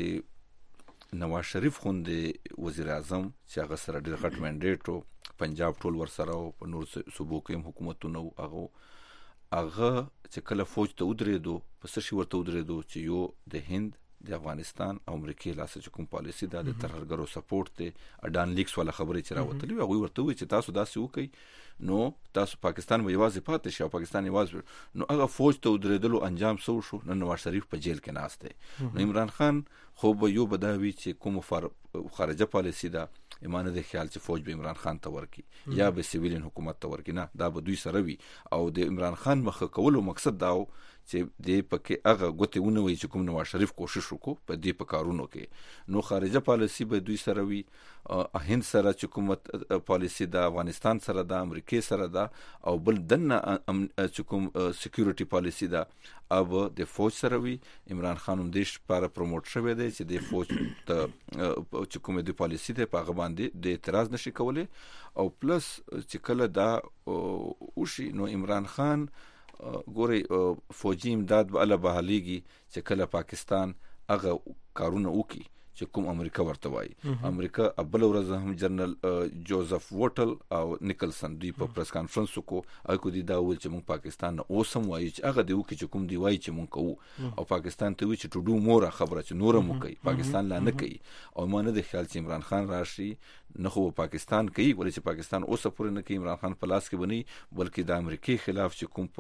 چې نواز شریف خوندې وزیر اعظم چې هغه سره ډېر غټ منډیټ او پنجاب ټول ورسره او په نور صوبو کې حکومتونه هغه هغه چې کله فوج ته ودرېدو په څه شي ورته ودرېدو چې یو د هند د افغانستان او امریکای لاسه چې کوم پالیسی دا د ترهګرو سپورټ ته اډان لیکس ولا خبرې چې راوتلې هغه ورته وی چې تاسو داسې وکړئ نو تاسو پاکستان به یوازې پاتې شي او پاکستان یوازې نو هغه فوج ته ودرېدلو انجام سو شو. نن نواز شریف په جیل کې ناست دی. نو عمران خان خو به یو بداوی چې کوم خارجه پالیسی دا ایمانه د خیال چې فوج به عمران خان ته ورکی یا به سیویلین حکومت ته ورکی نه دا به دوی سره وي او د عمران خان مخ کولو مقصد داو چې د پکې هغه غوته ونوي چې کوم نواز شریف کوشش وکړو په دې په کارونو کې. نو خارجه پالیسی به دوی سره وي هند سره چې کوم پالیسی دا افغانستان سره دا امریکای سره دا او بل دنه چې کوم سکیورټي پالیسی دا अब د فوج سره وي. عمران خان هم دیش لپاره پروموټ شوی دی چې د فوج ته چې کومه د پالیسی ده په هغه باندې د اعتراض نشي کولای او پلس چې کله دا وشي نو عمران خان ګوري فوجي امداد به الله بحاليږي چې کله پاکستان هغه کارونه وکي چې کوم امریکا ورته وایي. امریکا ابل ورځ هم جنرال جوزف وټل او نیکلسن دوی په پریس کانفرنس کو اکو دي دا ول چې موږ پاکستان نه اوسم وایي چې هغه دی وکي چې کوم دی وایي چې موږ کوو او پاکستان ته وی چې ټو ډو مور خبره چې نور مو کوي پاکستان لا نه کوي او مانه د خیال چې عمران خان راشي نه خو پاکستان کوي ولې چې پاکستان اوسه پورې نه کوي عمران خان په لاس کې بني بلکې د امریکای خلاف چې کوم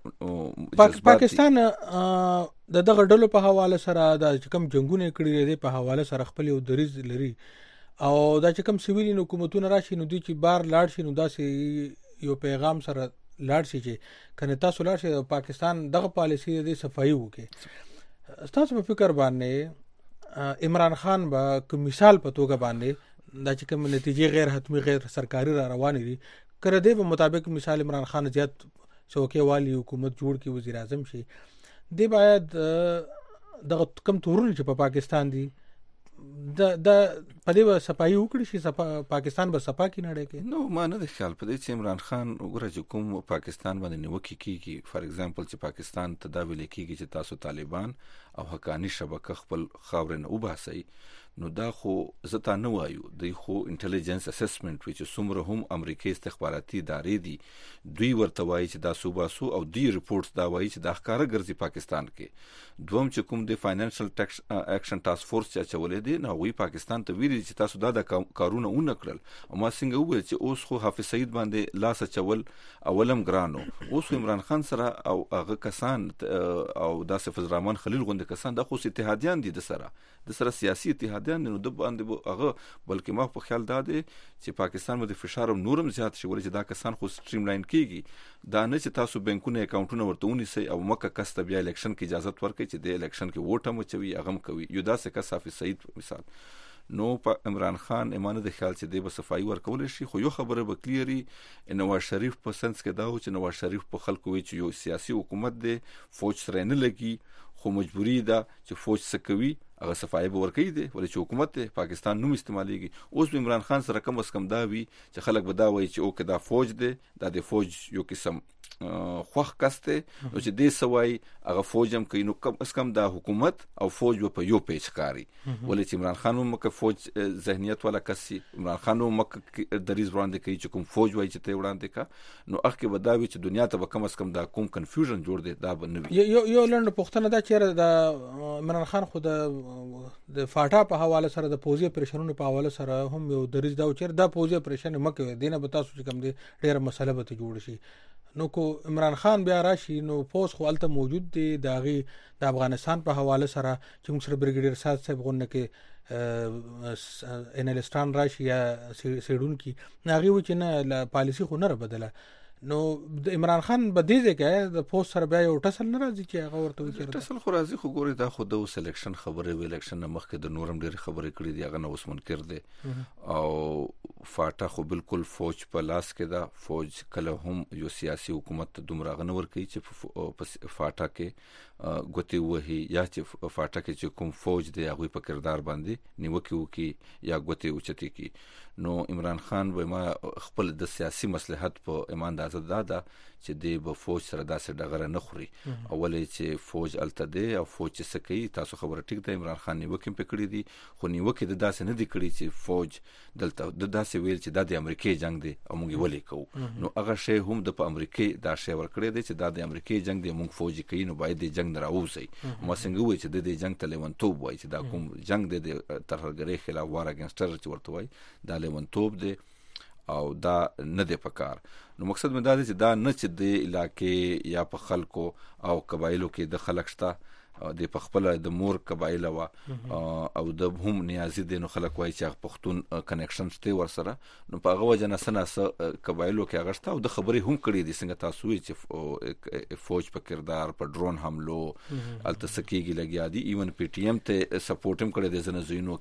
په پاکستان د دغه ډلو په حواله سره د کوم جنگونه کړي دي په حواله سره خپل یو دریز لري او دا چې کوم سیویلین حکومتونه راشي نو دوی چې بار لاړ شي نو داسې یو پیغام سره لاړ شي چې کنه تاسو لاړ شي پاکستان دغه پالیسی د صفایي وکړي. تاسو په فکر باندې عمران خان به کوم مثال په توګه باندې دا چې کوم نتیجې غیر حتمی غیر سرکاري را روانې دي کړه دی په مطابق مثال عمران خان زیات څوکۍ والی حکومت جوړ کی وزیر اعظم شي دی باید دغه کم تورونه چې په پاکستان دي د د په دې صفایي وکړي چې پاکستان به صفا کې نړۍ کې نو ما نه د خیال په دې چې عمران خان وګوره چې کوم پاکستان باندې نیوکه کیږي فار ایگزامپل چې پاکستان تداویل کیږي چې تاسو طالبان او حقانی شبکه خپل خاورن وباسي نو دا خو زتا نه وایو د خو انټيليجنس اسسمنت چې څومره هم امریکایي استخباراتي ادارې دي دوی ورته وایي چې دا صوبه سو او دی ریپورتس دا وایي چې دا ښکارا ګرځي پاکستان کې. دوم چې کوم د فاینانشل ټیکس اکشن ټاسک فورس چې چولې دي نو وی پاکستان ته ویلي چې تاسو دا د کارونه ونکړل او ما څنګه وویل چې اوس خو حافظ سعید باندې لاس چول اولم ګرانو اوس عمران خان سره او هغه کسان او داسې فضل الرحمن خلیل غونډه کسان د خو اتحادیان دي د سره د سره سیاسي اتحادیان نو د باندې هغه بلکې ما په خیال دا دی چې پاکستان باندې فشار نورم زیات شي ولې چې دا کسان خو سټریم لاین کیږي دا نه چې تاسو بانکونه اکاونټونه ورته ونیسي او مکه کسته بیا الیکشن کې اجازه ورکړي چې د الیکشن کې ووټ هم چوي هغه هم کوي یو داسې کس حافظ سعید مثال نو په عمران خان ایمانه د خیال چې د بصفای ورکول شي خو یو خبره به کلیری نواز شریف په سنس کې دا و چې نواز شریف په خلکو وی چې یو سیاسي حکومت دی فوج سره نه لګي خو مجبوری ده چې فوج څه کوي هغه صفای به ورکوي دي ولې چې حکومت پاکستان نوم استعمالېږي. اوس عمران خان سره کم از کم دا وي چې خلک به دا وایي چې اوکې دا فوج دی دا د فوج یو قسم خوښ کس دی نو چې دې سوای هغه فوج هم کوي نو کم از کم دا حکومت او فوج په یو پیچ کاری ولې چې عمران خان هم مکه فوج ذهنیت والا کسي عمران خان هم مکه دریز وړاندې کوي چې کوم فوج وایي چې ته وړاندې کا نو اخ کې به دا وي چې دنیا ته به کم از کم دا کوم کنفیوژن جوړ دی دا به نه وي. یو یو لنډ پوښتنه دا چې د عمران خان خو د د فاټا په حواله سره د پوزي اپریشنونو په حواله سره هم یو دریز دا چې دا پوزي اپریشن مکه دینه به تاسو چې کوم دی ډیره مسله به ته جوړ شي نو کو عمران خان بیا راشي نو پوس خو الته موجود دی داغي د افغانستان په حواله سره چې موږ سره برګیډیر سات صاحب غونډه کې انالستان راشي یا سیډون کې ناغي و چې نه پالیسی خو نه بدله نو د عمران خان بدیزه کې د پوس سره بیا یو ټسل نه راځي چې هغه ورته وکړي ټسل خو راځي خو ګوري دا خو د سلیکشن خبره وی الیکشن مخکې د نورم ډېر خبرې کړې دي هغه نو اوس منکر دي او فاټا خو بالکل فوج په لاس کې دا فوج کله هم یو سیاسي حکومت دومره غنور کوي چې په فاټا کې ګوتې وهي یا چې فاټا کې چې کوم فوج دی هغه په کردار باندې نیوکه وکي یا ګوتې اوچتي کی نو عمران خان به ما خپل د سیاسي مصلحت په ایمان د آزاد دا چې دی به فوج سره داسې ډغره نه خوري اولې چې فوج الته دی او فوج چې سکی تاسو خبره ټیک ده عمران خان نیوکه په کړی دي خو نیوکه د داسې نه دی کړی چې فوج دلته د داسې ویل چې د امریکای جنگ دی او موږ ولې کوو نو هغه شی هم د په امریکای دا شی ور کړی دی چې د امریکای جنگ دی موږ فوج کوي نو باید د جنگ راوځي ما څنګه وای چې د دې جنگ ته لیونتوب وای چې دا کوم جنگ دی د ترهګرۍ خلاف وار اگینسټر چې ورته وای دا لیونتوب دی او دا نه دی پکار نو مقصد مې دا دی چې دا نه چې د علاقې یا په خلکو او قبایلو کې د خلک شته د پخپل د مور قبایل وا او د هم نیازي دي نو خلک وایي چې پښتون کنیکشن شته ور سره نو په هغه وجه نه سناس قبایلو کې هغه شته او د خبرې هم کړې دي څنګه تاسو وی چې فوج په کردار په ډرون حملو التسکیږي لګیا دي ایون پی ټی ایم ته سپورټ هم کړی دي زنه زینو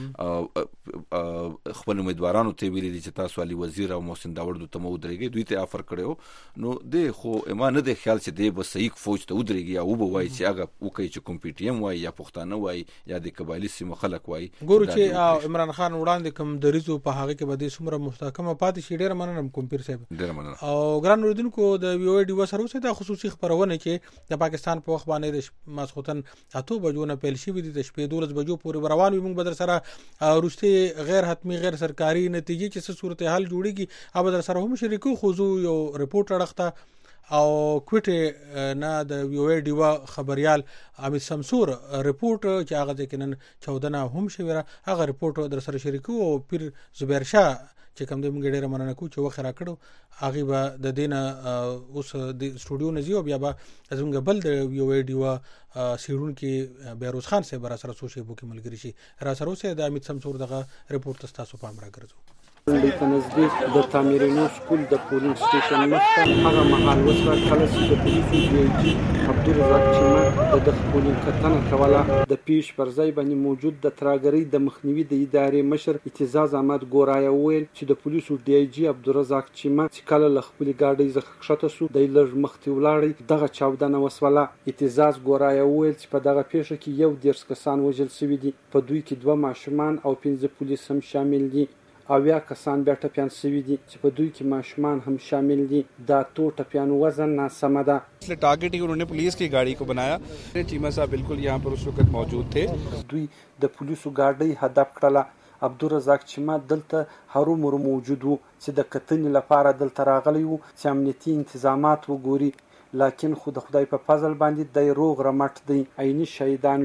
کې خپل امیدوارانو ته ویلي دي چې تاسو علي وزیر او محسن داوود ته مو درېږي دوی ته افر کړو نو د خو ایمان نه د خیال چې دی به صحیح فوج ته ودرېږي او به وایي چې هغه وکي چې کوم پی ټی ایم وای یا پښتانه وای یا د قبایلی سیمه خلک وای ګورو چې عمران خان وړاندې کوم دریزو په هغه کې بده سمره مستحکمه پاتې شي ډیر مننه کوم پیر صاحب ډیر مننه او ګران اوریدونکو د وی او ډي وسره اوسه د خصوصي خبرونه چې د پاکستان په وخت باندې د ماسختن اتو بجو نه پیل شي د شپې دولس بجو پورې روان وي موږ بدر سره روسي غیر حتمی غیر سرکاري نتیجې چې څه صورتحال جوړيږي او بدر سره هم شریکو خوځو یو ریپورت اړخته او کوټه نه د وی او ډي خبريال امید شمسور ریپورت چې هغه ځکه چودہ نه هم شویره هغه ریپورت در سره شریکو او پیر زبیر شاه چې کوم د موږ ډیره مننه کو چې وخت را کړو هغه به د دینه اوس د سټوډیو نزیو بیا به زموږ بل د وی او ډي سیرون کې بیروز خان صاحب را سره سوشي بو کې ملګری شي را سره اوسه د امید شمسور دغه ریپورت تاسو په امر راګرځو د نزدیک د تامیرینو سکول د پولینګ سټیشن مخته هغه مهال وسره کله چې د پولیسو ډي آی جي عبدالرزاق چیمه د دغه پولینګ کتنه کوله د پیش پر ځای باندې موجود د تراګری د مخنیوي د ادارې مشر اعتزاز احمد ګورای ویل چې د پولیسو ډي آی جي عبدالرزاق چیمه چې کله له خپل ګاډي ځخه کښته سو د لږ مختی ولاړی دغه چاودنه وسوله اعتزاز ګورای ویل چې په دغه پیښه کې یو دیرش کسان وژل شوي دي په دوی کې دوه ماشومان او پنځه پولیس هم شامل دي اویا کسان بیا ټپیان شوي دي چې په دوی کې ماشومان هم شامل دي دا تو ټپیانو وزن ناسمه ده इसलिए टारगेट ही उन्होंने पुलिस की गाड़ी को बनाया चीमा साहब बिल्कुल यहाँ पर उस वक्त मौजूद थे دوی د پولیسو ګاډي هدف کړله عبدالرزاق چیمه دلته هرو مرو موجود وو چې د کتنې لپاره دلته راغلی وو چې امنیتي انتظامات وګوري لکن خو د خدای په فضل باندې د روغ رمټ دی عیني شهیدان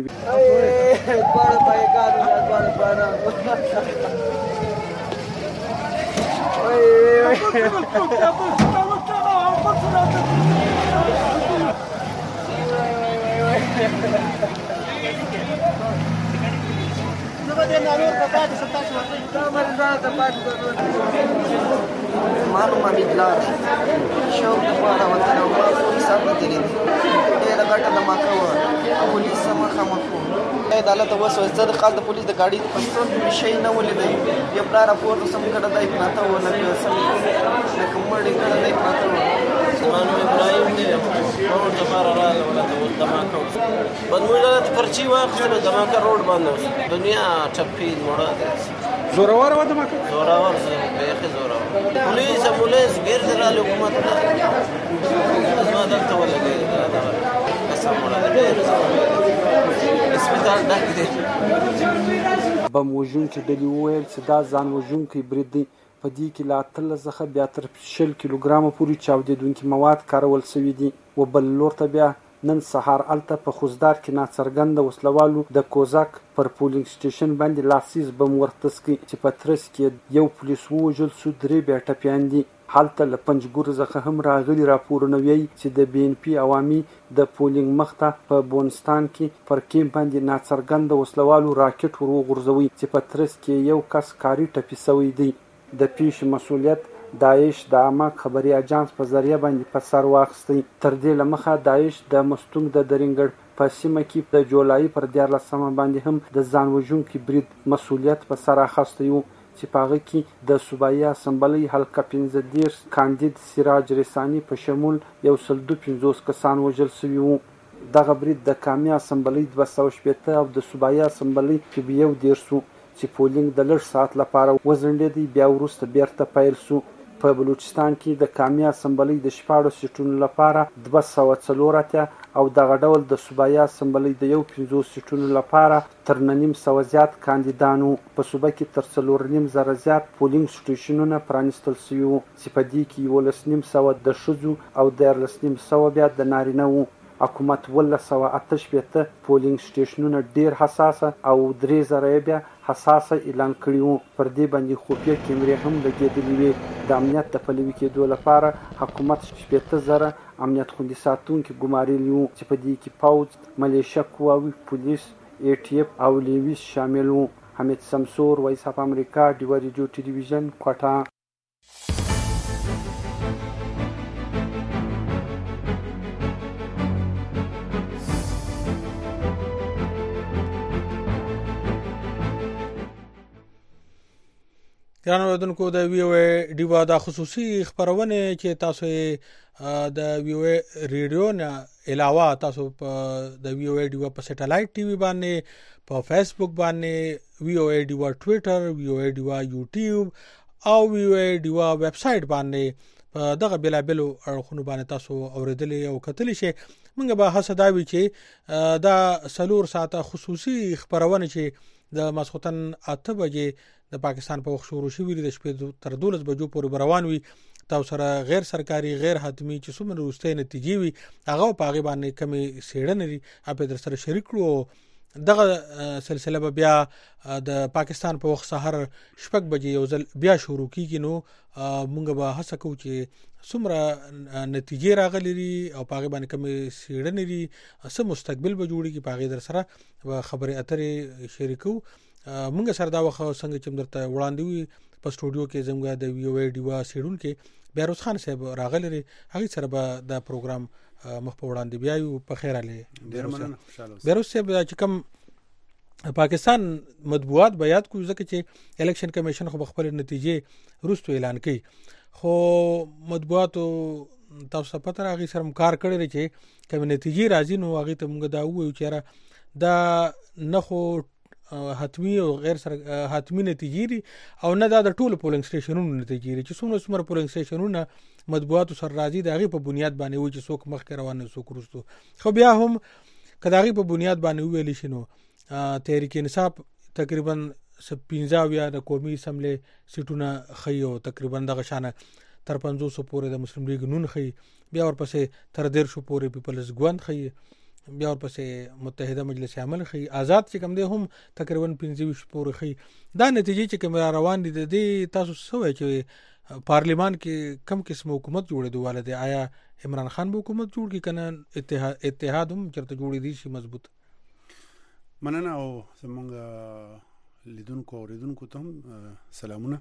معلومه میدلار شوق د پاره وته او حساب دي ډېر غټه د ماکو پولیس سم خامخو د عدالت وسو زده خال د پولیس د گاډي پښتون شي نه ولې یو پلان راپور سم کړه دای پراته و لکه سم لکه مړ کړه دای پراته زمانو ابراهیم دی روډ لپاره راغله ولا د دماکه بد موږ د پرچی واخیسته د دماکه روډ باندې دنیا ټپی موړه زورور و دماکه زورور به زورور پولیس امبولانس غیر د حکومت نه ما دلته ولګي دا قسم ولا سپیټال ډک دی بم وژونکي ډلې وویل چې دا ځان وژونکی برید دی په دې کې لا اتلس څخه بیا تر شل کیلوګرامه پورې چاودېدونکي مواد کارول شوي دي و بل لور ته بیا نن سهار الته په خوزدار کې ناڅرګنده وسلوالو د کوزاک پر پولینګ سټیشن باندې لاسیز بم ورتس کې چې په ترس کې یو پولیس ووژل شو درې بیا ټپیان دي هلته له پنجګور څخه هم راغلي راپورونه وایي چې د بي ان پي عوامي د پولینګ مخته په بونستان کې پر کیمپ باندې ناڅرګنده وسلوالو راکټ ور وغورځوي چې په ترس کې یو کس کاري ټپي شوی دی د پیښې مسؤلیت داعش د عامه خبري اجانس په ذریعہ باندې په سر واخیستی تر دې لمخه داعش د مستونګ د درینګړ په سیمه کې د جولای پر دیارلسمه باندې هم د ځان وژونکي برید مسؤلیت په سر اخیستی و چې په هغه کې د صوبایي اسمبلۍ حلقه پنځه دېرش کاندید سراج رساني په شمول یو سل دوه پنځوس کسان وژل شوي وو دغه برید د کامي اسمبلۍ دوه سوه شپېته او د صوبایي اسمبلۍ کې به یو دېرش شو چې پولینګ د لږ ساعت لپاره وځنډېدی بیا وروسته بیرته پیل شو په بلوچستان کې د کامي اسمبلۍ د شپاړو سیټونو لپاره دوه سوه څلور اتیا او دغه ډول د صوبایي اسمبلۍ د یو پنځوس سیټونو لپاره تر نه نیم سوه زیات کاندیدانو په صوبه کې تر څلور نیم زره زیات پولینګ سټیشنونه پرانیستل شوي وو چې په دې کې یولس نیم سوه د ښځو او دیارلس نیم سوه بیا د نارینه وو حکومت ولس سوه اته شپېته پولینګ سټیشنونه ډېر حساسه او درې زره یې بیا حساسه اعلان کړي وو پر دې باندې خفیه کیمرې هم لګېدلې وې د امنیت د پلوي کېدو لپاره حکومت شپېته زره امنیت خوندي ساتونکي ګمارلي وو چې په دې کې پوځ ملیشه قواوې پولیس ای ټي اف او لیویس شامل وو حمید سمسور وایس اف امریکا ډیوه ریډیو ټلویزیون کوټه ګرانو اوریدونکو د وی او ای ډیوا د خصوصي خبرونه چې تاسو د وی او ای ریډیو نه علاوه تاسو په د وی او ای ډیوا په سټلایټ ټي وي باندې په فیسبوک باندې وی او ای ډیوا ټوئیټر وی او ای ډیوا یوټیوب او وی او ای ډیوا ویب سټ باندې په دغه بلابلو اړخونو باندې تاسو اوریدلې او کتلی شي موږ به هڅه دا وی چې دا سلور ساعته خصوصي خبرونه چې د ماسختن اته بجې د پاکستان په وخت شروع شوې د شپې تر دولس بجو پورې روان وي تاسو سره غیر سرکاري غیر حتمی چې څومره وروستۍ نتیجې وي هغه په هغه باندې کمی سیړنې لري اپ در سره شریک کړو دغه سلسله به بیا د پاکستان په وخت سحر شپږ بجې یو ځل بیا شروع کیږي نو مونږ به هڅه کوو چې څومره نتیجې راغلي او په هغه باندې کمی سیړنې لري سم مستقبل به جوړیږي په هغه در سره خبرې اترې شریکو مونږ سره دا وخت څنګه چې درته وړاندې وي په سټوډیو کې زموږ د وی او ای ډیوا سیډون کې بیروز خان صاحب راغلي هغه سره به دا پروګرام مخ په وړاندې بیا یو په خیر علي ډیر مننه خوشاله بیروز صاحب چې کوم پاکستان مطبوعات بیات کو ځکه چې الیکشن کمیشن خو خپل نتیجې روستو اعلان کړي خو مطبوعات تاسو په تر هغه سره کار کړی چې کوم نتیجې راځي نو هغه ته موږ دا وایو چې دا نه خو حتمی او غیر سر حتمی نتیجې او نه دا د ټولو پولینګ سټیشنونو نتیجې چې څومره څومره پولینګ سټیشنونه مطبوعات سره راځي دغه په بنیاد باندې و چې څوک مخکې روان نه څوک وروسته خو بیا هم کداغي په بنیاد باندې ویل شنو تحریک انصاف تقریبا پنځه یا د قومي اسمبلی سیټونه خيو تقریبا دغه شانه تر پنځوس پورې د مسلم لیگ نون خي بیا ورپسې تر ډیر شو پورې پیپلز ګوند خي بیا ورپسې متحده مجلس عمل خي آزاد چې کوم دی هم تقریبا پنځه پورې خي دا نتیجې چې کوم روان دي د تاسو سوې چې پارلیمان کې کم قسم حکومت جوړېدو والده آیا عمران خان به حکومت جوړ کی کنه اتحاد اتحاد هم چرته جوړې دي شي مضبوط مننه او زمونږ لیدونکو او ریدونکو ته سلامونه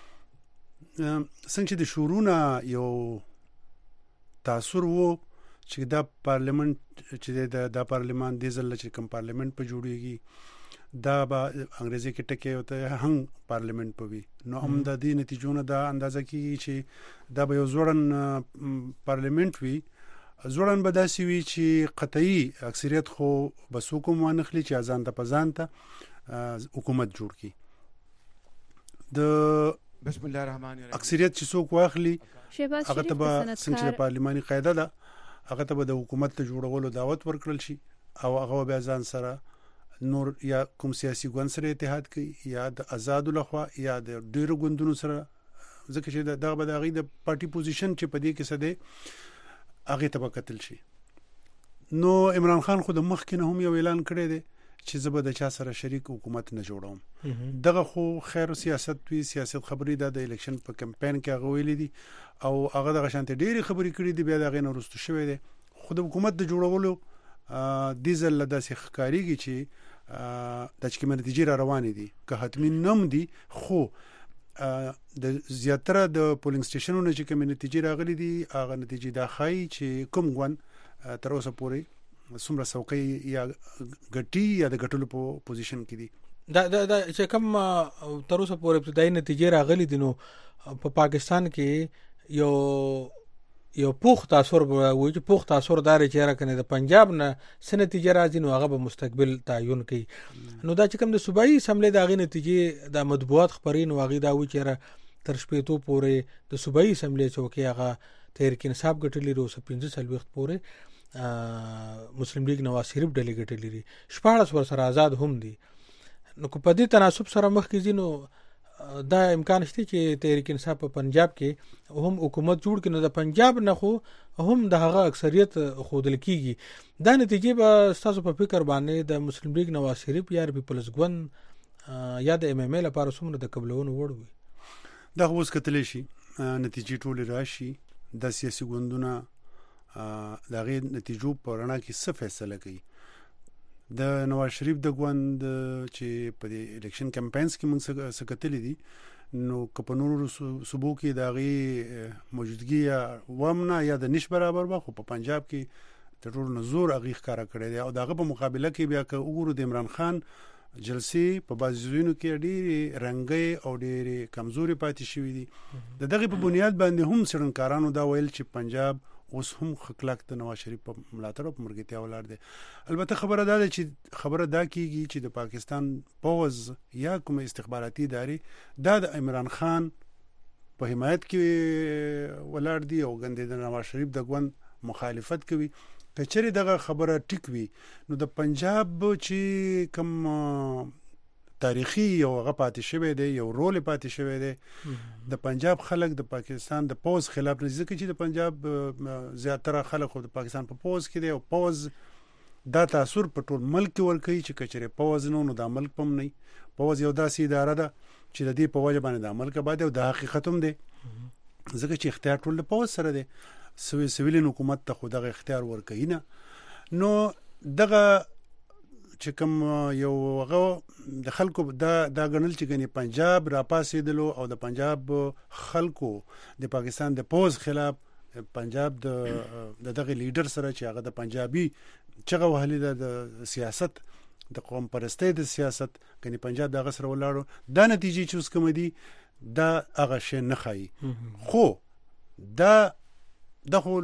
څنګه چې د شورونه یو تاثیر وو چې دا پارلیمنت چې دا د پارلیمان د ځل چې کوم پارلیمنت په جوړیږي دا به انګریزي کې ټکی وته هنګ پارلیمنت پوي نو هم د دې نتیجو نه دا اندازه کیږي چې دا به یو ځوړن پارلیمنت وي ځوړن به داسې وي چې قطعي اکثریت خو بس حکومت ونخلي چې ځان ته پزان ته حکومت جوړ کی د بسم الله الرحمن الرحیم اکثریت چې څوک واخلي هغه ته به څنګه پارلماني قاعده ده هغه ته به د حکومت ته جوړولو دعوت ورکړل شي او هغه به ځان سره نور یا کوم سیاسي ګوند سره اتحاد کوي یا د آزاد لخوا یا د ډیرو ګوندونو سره ځکه چې دغه به د هغې د پارټي پوزیشن چې په دې کې څه دی هغې ته به کتل شي. نو عمران خان خو د مخکې نه هم یو اعلان کړی دی چې زه به د چا سره شریک حکومت نه جوړوم. دغه خو خیر سیاست وي سیاست خبرې ده د الیکشن په کمپاین کې هغه ویلي دي او هغه دغه شانتې ډېرې خبرې کړي دي بیا د هغې نه وروسته شوی دی خو د حکومت د جوړولو دې ځل له داسې ښکارېږي چې دا چې کومې نتیجې را روانې دي که حتمي نه هم دي خو د زیاتره د پولینګ سټیشنونو چې کومې نتیجې راغلي دي هغه نتیجې دا ښایي چې کوم ګوند تر اوسه پورې څومره څوکۍ یا ګټي یا د ګټلو په پوزیشن کې دي. دا دا چې کوم تر اوسه پورې ابتدایي نتیجې راغلي دي نو په پاکستان کې یو یو پوخ تاثر وایي چې پوخ تاثر دار چې راکنه د پنجاب نه سن نتیجې راځي نو هغه به مستقبل تعین کوي. نو دا چې کوم د صوبایي اسمبلی د هغې نتیجې د مطبوعات خبرې نو هغې دا وایي چې تر شپېتو پورې د صوبایي اسمبلی څوکۍ هغه تحریک انصاف ګټلې دي اوس پنځه څلوېښت پورې مسلم لیگ نواز شریف ډلې ګټلې دي شپاړس ورسره آزاد هم دي. نو که په دې تناسب سره مخکې ځي نو دا امکان شته چې تحریک انصاف په پنجاب کې هم حکومت جوړ کړي نو د پنجاب نه خو هم د هغه اکثریت ښودل کېږي. دا نتیجې به ستاسو په فکر باندې د مسلم لیگ نواز شریف یا پیپلز ګوند یا د ایم ایم ای لپاره څومره د قبلولو وړ وي؟ دا خو اوس کتلی شي نتیجې ټولې راشي د سیاسي ګوندونه د هغې نتیجو په رڼا کې څه فیصله کوي. د نواز شریف د ګوند چې په دې الیکشن کمپاینز کې موږ څه کتلي دي نو که په نورو صوبو کې د هغې موجودګي یا وم نه یا د نش برابر به خو په پنجاب کې تر ټولو نه زور هغې ښکاره کړی دی او د هغه په مقابله کې بیا که وګورو د عمران خان جلسې په بعضې ځایونو کې ډېرې رنګۍ او ډېرې کمزورې پاتې شوي دي. د دغې په بنیاد باندې هم څېړنکارانو دا ویل چې پنجاب اوس هم خکلک د نواز شریف په ملاتړ او په مرګتیا ولاړ دی. البته خبره دا ده چې خبره دا کیږي چې د پاکستان پوز یا کوم استخباراتي ادارې دا د عمران خان په حمایت کې ولاړ دي او ګندې د نواز شریف د ګوند مخالفت کوي. که چېرې دغه خبره ټیک وي نو د پنجاب چې کوم تاریخي یو هغه پاتې شوی دی یو رول پاتې شوی دی د پنجاب خلک د پاکستان د پوز خلاف نه ځکه چې د پنجاب زیاتره خلک خو د پاکستان په پوز کې دی او پوز دا تاثر په ټول ملک کې ورکوي چې که چېرې پوز نه نو دا ملک په هم نه وي. پوز یو داسې اداره ده چې د دې په وجه باندې دا ملک آباد دی او دا حقیقت هم دی ځکه چې اختیار ټول د پوز سره دی. سویلین حکومت ته خو دغه اختیار ورکوي نه. نو دغه چې کوم یو هغه د خلکو دا دا ګڼل چې ګنې پنجاب را پاسېدلو او د پنجاب خلکو د پاکستان د پوز خلاف پنجاب د دغه لیډر سره چې هغه د پنجابي چغه وهلې ده د سیاست د قوم پرستۍ د سیاست ګنې پنجاب دغه سره ولاړو دا نتیجې چې اوس کومه دي دا هغه شی نه ښایي. خو دا دا خو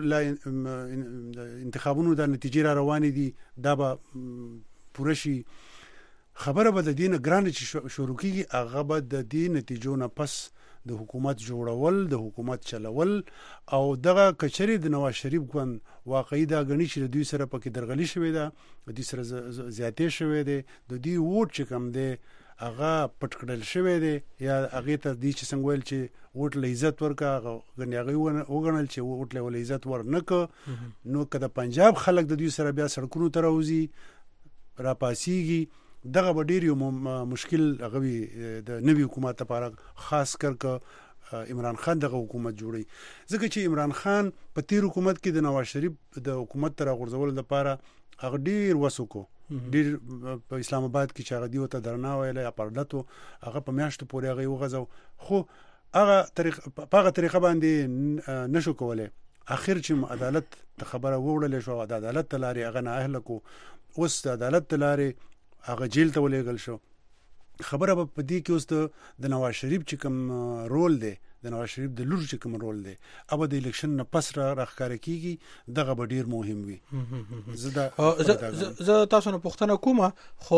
انتخابونو دا نتیجې را روانې دي دا به پوره شي. خبره به د دې نه ګرانه چې شروع کېږي هغه به د دې نتیجو نه پس د حکومت جوړول د حکومت چلول او دغه که چېرې د نواز شریف ګوند واقعي دا ګڼي چې د دوی سره پکې درغلي شوې ده د دوی سره زیاتې شوې دی د دوی ووټ چې کوم دی هغه پټ کړل شوی دی یا هغې ته دوی چې څنګه ویل چې ووټ له عزت ورکړه هغه ګنې هغوی وګڼل چې ووټ له ول عزت ور نه کړه نو که د پنجاب خلک د دوی سره بیا سړکونو ته راوځي را پاسیږي دغه به ډېر یو مشکل هغه وي د نوي حکومت لپاره خاص کر که عمران خان دغه حکومت جوړوي ځکه چې عمران خان په تیر حکومت کې د نواز شریف د حکومت ته راغورځولو لپاره هغه ډېر وس وکړو ډېر په اسلام آباد کې چې هغه دوی ته درنا ویله یا پردتو هغه په میاشتو پورې هغه یې وغځو خو هغه طریقه په هغه طریقه باندې نشو کولی اخر چې عدالت ته خبره ووړلې شو د عدالت ته لارې هغه نااهله کو اوس د عدالت ته لارې هغه جیل ته ولېږل شو. خبره په دې کې اوس د نواز شریف چې کوم رول دی، د نواز شریف د لور چې کوم رول دی، اوبه د الیکشن نه پس را راخکاره کیږي، دغه به ډیر مهم وي. زه تاسو نه پوښتنه کوم، خو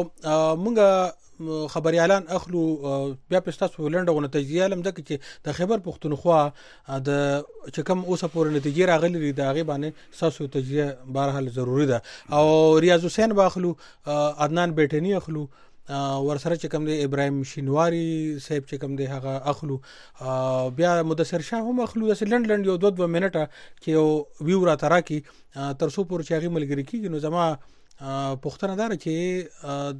مونږ خبريالان اخلو بیا په تاسو ولنډغه نتیجې علم دغه چې د خبر پښتونخوا د چې کوم اوسه پورې نتیجې راغلي د هغه باندې تاسو تجزیه بهرحال ضروری ده. او ریاض حسین باخلو، عدنان بیٹنی اخلو، ورسره چې کوم دی ابراهیم شینواری صاحب چې کوم دی هغه اخلو، بیا مدثر شاه هم اخلو. د لند لند یو دوه دوه منټه کې یو ویو را ترا کی تر څو پور چې هغه ملګری کیږي. نو زما پښتنه دار چې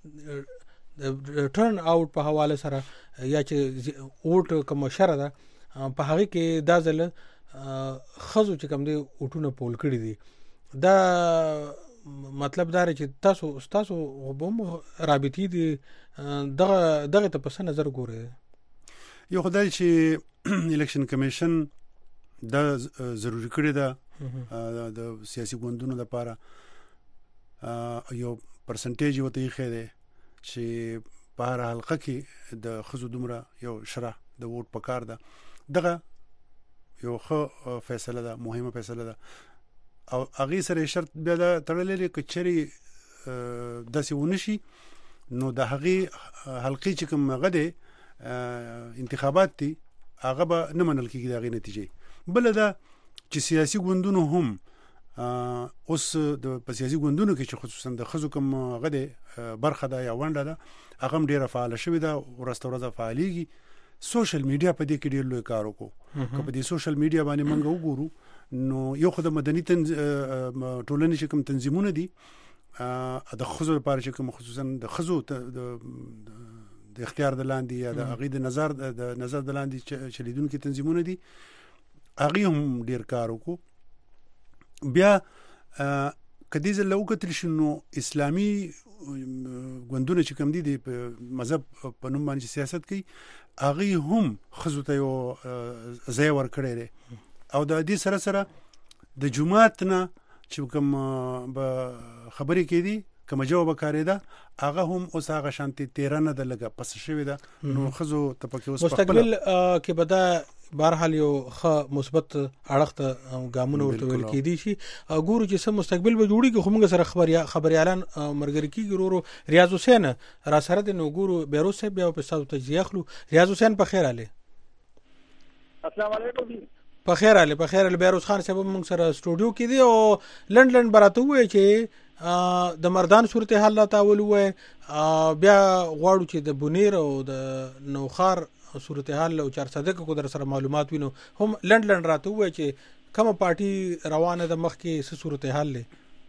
ټرن آوټ په حواله سره یا چې ووټ کوم شره ده په هغه کې دا ځل خزو چې کوم دی وټونه پول کړی دي. دا مطلب دا چې تاسو تاسو وبم رابطي دي دغه دغه ته په نظر ګورئ. یو خدای چې الیکشن کمیشن دا ضروری کړی ده د سیاسي ګوندونو لپاره یو پرسنټیج وته یې خېده چې په هر حلقه کې د خزو دومره یو شرح د ووټ پکار ده. دغه یو ښه فیصله ده، مهمه فیصله ده. او هغه سره شرط بیا دا تړلې کچري داسې ونشي نو د هغه حلقې چې کوم غده انتخابات دي هغه به نه منل کېږي د هغه نتیجې. بل دا چې سیاسي ګوندونو هم اوس د سیاسي ګوندونو کې چې خصوصا د خزو کوم غده برخه ده یا ونډه ده هغه هم ډیره فعال شوې ده، ورسته ورځه فعاليږي. سوشل میډیا په دې کې ډیر لوی کار وکړو. که په دې سوشل میډیا باندې موږ وګورو نو یو خو د مدني تنظ... ټولنې چې کوم تنظیمونه دي د خزو لپاره چې کوم خصوصا د خزو د اختیار د لاندې یا د هغې د نظر د نظر د لاندې چلیدونکي تنظیمونه دي، هغې هم ډیر کار وکړو. بیا که دې ځل وکتل شي نو اسلامي ګوندونه چې کوم دي د مذهب په نوم باندې سیاست کوي هغې هم خزو ته یو ځای ورکړی دی. او د دې سره سره د جمعات نه چې کوم خبرې کې دي کوم جواب کاریدا هغه هم اوس هغه شانتي تیرا نه د لګه پس شوی ده. نو خزو ته پکې اوس مستقبل کې بدا بهرحال یو ښه مثبت اړخته ګامونه ورته ویل کېدي شي. ګورو چې سم مستقبل به جوړي کې موږ سره خبریا خبريالان مرګري کیږي. ورو ریاض حسین را سره د نو ګورو بیروس صاحب بیا په تاسو تجزیه اخلو. ریاض حسین په خیر علي. السلام علیکم. په خیر علي په خیر علي. بیروس خان صاحب موږ سره سټوډیو کې دی او لند لند براته وای چې د مردان صورتحال لا تاول وای بیا غواړو چې د بونیر او د نوخار صورتحال او چار صدق کو در سره معلومات وینو. هم لند لند راته وای چې کومه پارټي روانه د مخ کې څه صورتحال لې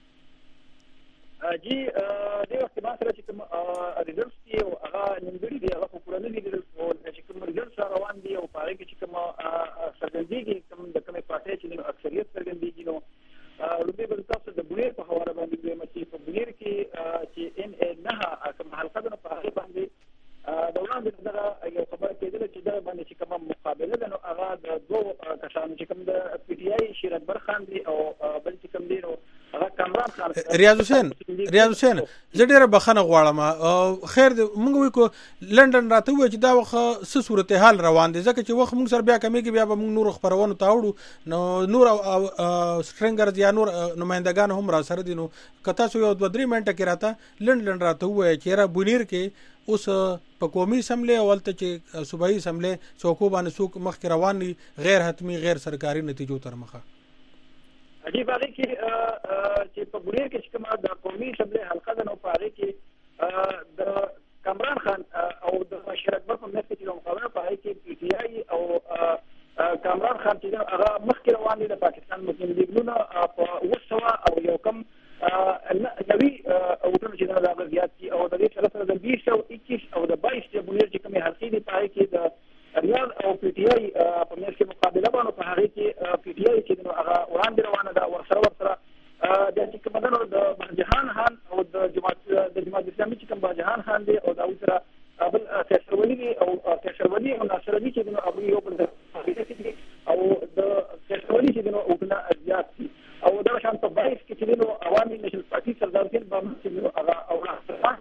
جی د وخت ما سره چې کوم ریزلټس دی او هغه نمبر دی هغه په پوره نه دی او چې کوم ریزلټس روان دي او پاره کې چې کوم څرګندېږي کوم د کومه پارټي چې اکثریت څرګندېږي نو روبي بل تاسو د بونیر په حواله باندې دوی مچې په بونیر کې چې ان ا نه کوم حلقه ده په هغه باندې د وړاندې دغه یو خبره کېدله چې دا باندې چې کوم مقابله ده نو هغه د دوه کسانو چې کوم د پی ټی آی شیر اکبر خان دی او بل چې کوم دی نو هغه کامران خان. ریاض حسین ریاض حسین زه ډیره بخنه غواړم. خیر موږ وکړو لندن راته وای چې دا وخت څه صورتحال روان دي ځکه چې وخت موږ سره بیا کمیږي بیا به موږ نور خبرونه تاوړو نو نور سټرنګر یا نور نمائندگان هم را سره دي. نو کته سو یو دوه درې منټه کې راته لندن راته وای چې را بونیر کې اوس په قومي اسمبلی اولته چې صوبایي اسمبلی څوکو باندې څوک مخ کې روان دي غیر حتمی غیر سرکاري نتیجو تر مخه. عجیب هغه کې چې په بونیر کې چې کومه د قومي اسمبلی حلقه ده نو په هغه کې د کامران خان او د مشر اکبر په مرسته چې مقابله په هغه کې پی ټی آی او کامران خان چې هغه مخکې روان دي د پاکستان مسلم لیګونه په وسوه او یو کم نوی اوټونه چې دا د زیات دي او د دې سره سره د بیس او اکیس او د بایس چې بونیر چې کومه حلقې دي په هغه کې د ریاض او پی ټی آی په مرسته مقابله باندې په هغه کې پی ټی آی چې هغه وړاندې روانه ده ورسره ورسره د چې کوم دنو د بهجهان خان او د جماعت د جماعت اسلامي چې کوم بهجهان خان دی او دا سره بل تشرولي دی او تشرولي او ناصرالي چې نو ابو یو بل او د تشرولي چې نو اوټنا زیات دي او دا شان په بایس کې چې نو عوامي نشل پارټي سردار کې باندې چې نو هغه او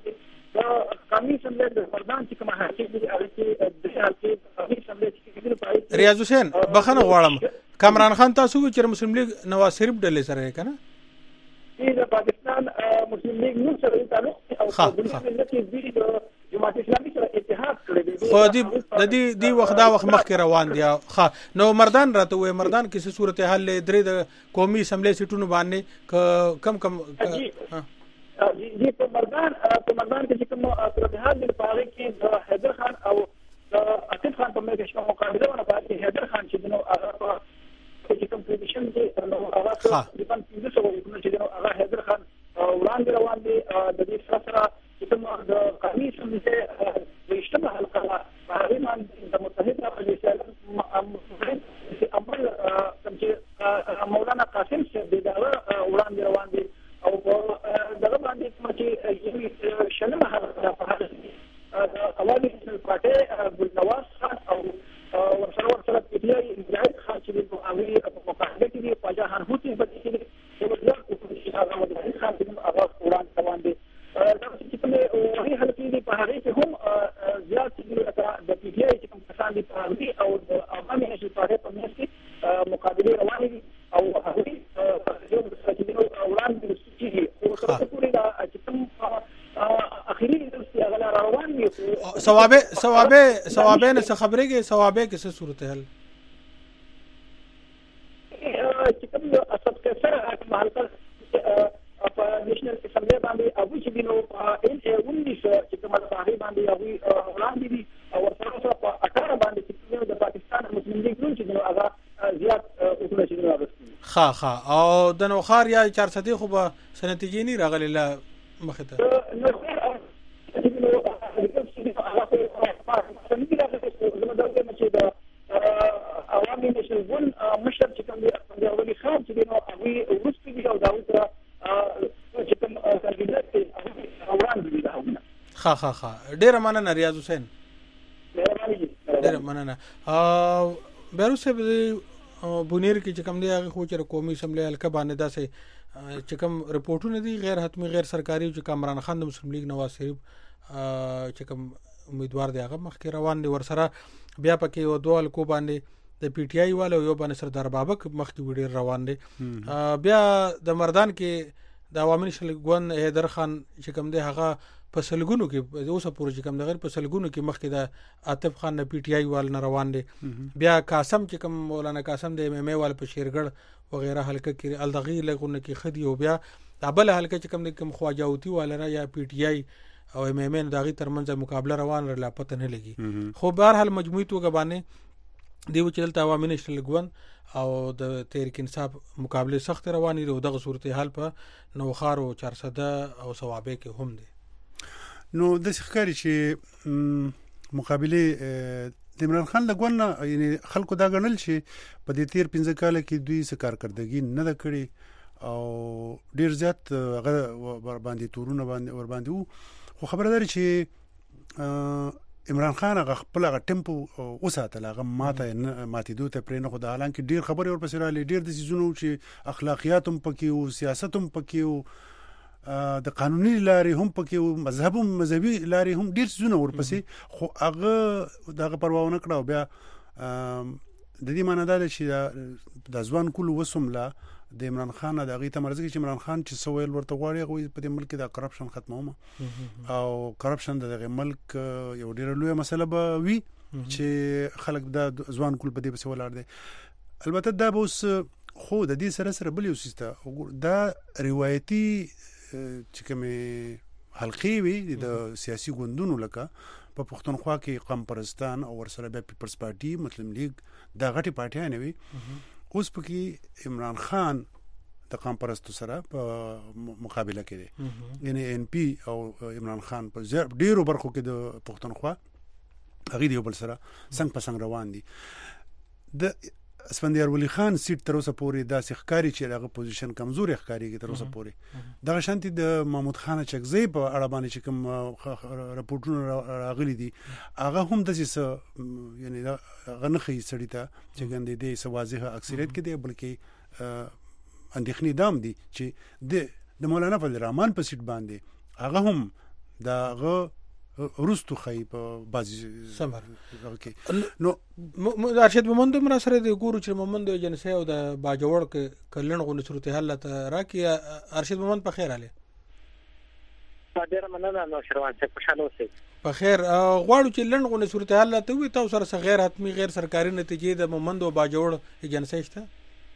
قومي اسمبلی د مردان چې کوم حاکم دي هغه کې د حاکم قومي اسمبلی چې کېږي په ریاض حسین بخنه غواړم کامران خان تاسو چې مسلم لیگ نواز شریف ډلې سره کنه چې د پاکستان مسلم لیگ نو سره تعلق او د ملت د جماعت اسلامي سره اتحاد کړی خو دې د دې دی وخت دا وخت مخکې روان دی ښه نو مردان راته وې مردان کې څه صورتحال درې د قومي اسمبلی سیټونو باندې کم کم جی په مردان په مردان کې کوم صورتحال دی په هغه کې د حیدر خان او د عاطف خان په مېګه شو مقابله ونه پاتې حیدر خان چې نو هغه چې کوم پوزیشن کې نو هغه د پن پنځه سو چې نو هغه حیدر خان وړاندې روان دي د دې سره چې کوم د قومي اسمبلی څخه د اجتماع حلقه هغه باندې د متحده مجلس امر کوم چې مولانا قاسم صاحب دا وړاندې روان دي او دغه باندې کوم چې شنه حلقه په هغه د عوامي پارټي ګلنواز خان او ورسره ورسره پیټي زاهد خان چې په هغه په مقابله کې دی خواجه خان هوتي په دې کې یو ځل چې هغه مدرسې خان چې هغه وړاندې روان دي دا چې کومه وایي حلقې دي په هغه کې هم زیات چې د پیټي چې کوم کسان دي په هغه او د عوامي نشي پارټي په منځ کې مقابله روانې دي او هغه یو څه چې وړاندې کیږي او سره پوری دا چې کوم اخیری د هغه روان دي ثوابه ثوابه ثوابه نه څه خبرې کې ثوابه کې څه صورتحال چې کوم اساس کې سره حلقه په نېشنل اسمبلی باندې ابو چې دینو ان اونیس چې کومه صاحب باندې هغه وړاندې دي او سره سره په اټاره باندې چې د پاکستان مسلم لیگ ګروپ چې دینو هغه زیات وکړي چې نو ښه ښه او د نوخار یا چار صدې خو به سنتیجې نه راغلی لا مخه ته نو نو عوامي نشل ګوند مشر چې کوم دی اولي خان چې دینو هغه ورسته دی او دا سره چې کوم کاندیدات دی وړاندې دی دا ښه ښه ښه ډېر مننه ریاض حسین ډېر مننه او بیرو صاحب بونیر کې چې کوم دی هغه خو چې قومي اسمبلی حلقه باندې داسې چې کوم رپورټونه دي غیر حتمی غیر سرکاري چې کامران خان د مسلم لیگ نواز شریف چې کوم امیدوار دی هغه مخکې روان دي ورسره بیا پکې یو دوه حلقو باندې د پی ټی آی والو یو باندې سردار بابک مخکې وړي روان دي بیا د مردان کې د عوامي نشل ګوند حیدر خان چې کوم دی هغه په سلګونو کې اوسه پورې چې کوم د غیر په سلګونو کې مخکې د عاطف خان د پی ټی آی وال نه روان دي بیا قاسم چې کوم مولانا قاسم د ایم ایم ای وال په شیرګړ وغیرہ حلقه کې الدغی لغونه کې خدي او بیا دبل حلقه چې کوم د کوم خواجاوتی وال را یا پی ټی آی او ایم ایم ای دغه ترمنځ مقابله روان رلا پته نه لګي خو بهر حال مجموعي توګه باندې دیو چې دلته عوامي نشل ګوند او د تحریک انصاف مقابله سخت رواني دي دغه صورتحال په نوخار او چار صده او ثوابه کې هم دي نو د ښکاری چې مقابله د عمران خان لګون یعنی خلکو دا غنل چې په دې تیر پنځه کال کې دوی څه کارکردګي نه د کړی او ډیر زیات هغه ور باندې تورونه باندې ور باندې خو خبرداري چې عمران خان هغه خپل هغه ټیمپو وساتل هغه ماته ماتې دوی ته پرې نه خو د حالانکه ډیر خبرې ور پسې را لې ډیر د سيزونو چې اخلاقیات هم پکې او سیاست هم پکې او د قانوني لارې هم پکې او مذهب هم مذهبي لارې هم ډیر سيزونه ور پسې خو هغه دغه پروا نه کړو بیا د دې معنی دا چې د ځوان کول وسمله د عمران خان د هغه تمرزګي چې عمران خان چې سویل ورته غواړي غوي په دې ملک د کرپشن ختمومه او کرپشن د ملک یو ډیره لویه مسله به وي چې خلک د ځوان کول په دې بس ولر دي البته دا اوس خو د دې سره سره بل یو سیستم دا روایتي چې کومه حلقې وي د سیاسي ګوندونو لکه په پښتونخوا کې قوم پرستان او ورسره به پیپلز پارټي مسلم لیگ دا غټي پارټیان وي اوس پکې عمران خان د قوم پرستو سره په مقابله کې دي یعنی ان پی او عمران خان په ډیرو برخو کې د پښتونخوا هغه دی بل سره څنګه په څنګه روان دي د اسفندیار ولی خان سیټ تر اوسه پورې د ښکاری چې هغه پوزیشن کمزوري ښکاریږي تر اوسه پورې د شانتي د محمود خان چکزی په اړه باندې چې کوم راپورټونه راغلي دي هغه هم د څه یعنی دا غنخي سړی ته چې ګندې دي سو واضحه اکثریت کې دی بلکې اندېخنی دام دي چې د د مولانا فضل الرحمن په سیټ باندې هغه هم دغه روستو خی په بازي سمر اوکې نو ارشد مومند مر سره د ګورو چې مومند جنسي او د باجوړ ک کلن غو صورت حل ته راکی ارشد مومند په خیر علي ډیر مننه نو شروان څخه خوشاله اوسئ په خیر غواړو چې لن غو صورت حل ته وي تاسو سره غیر حتمی غیر سرکاري نتیجې د مومند او باجوړ جنسي شته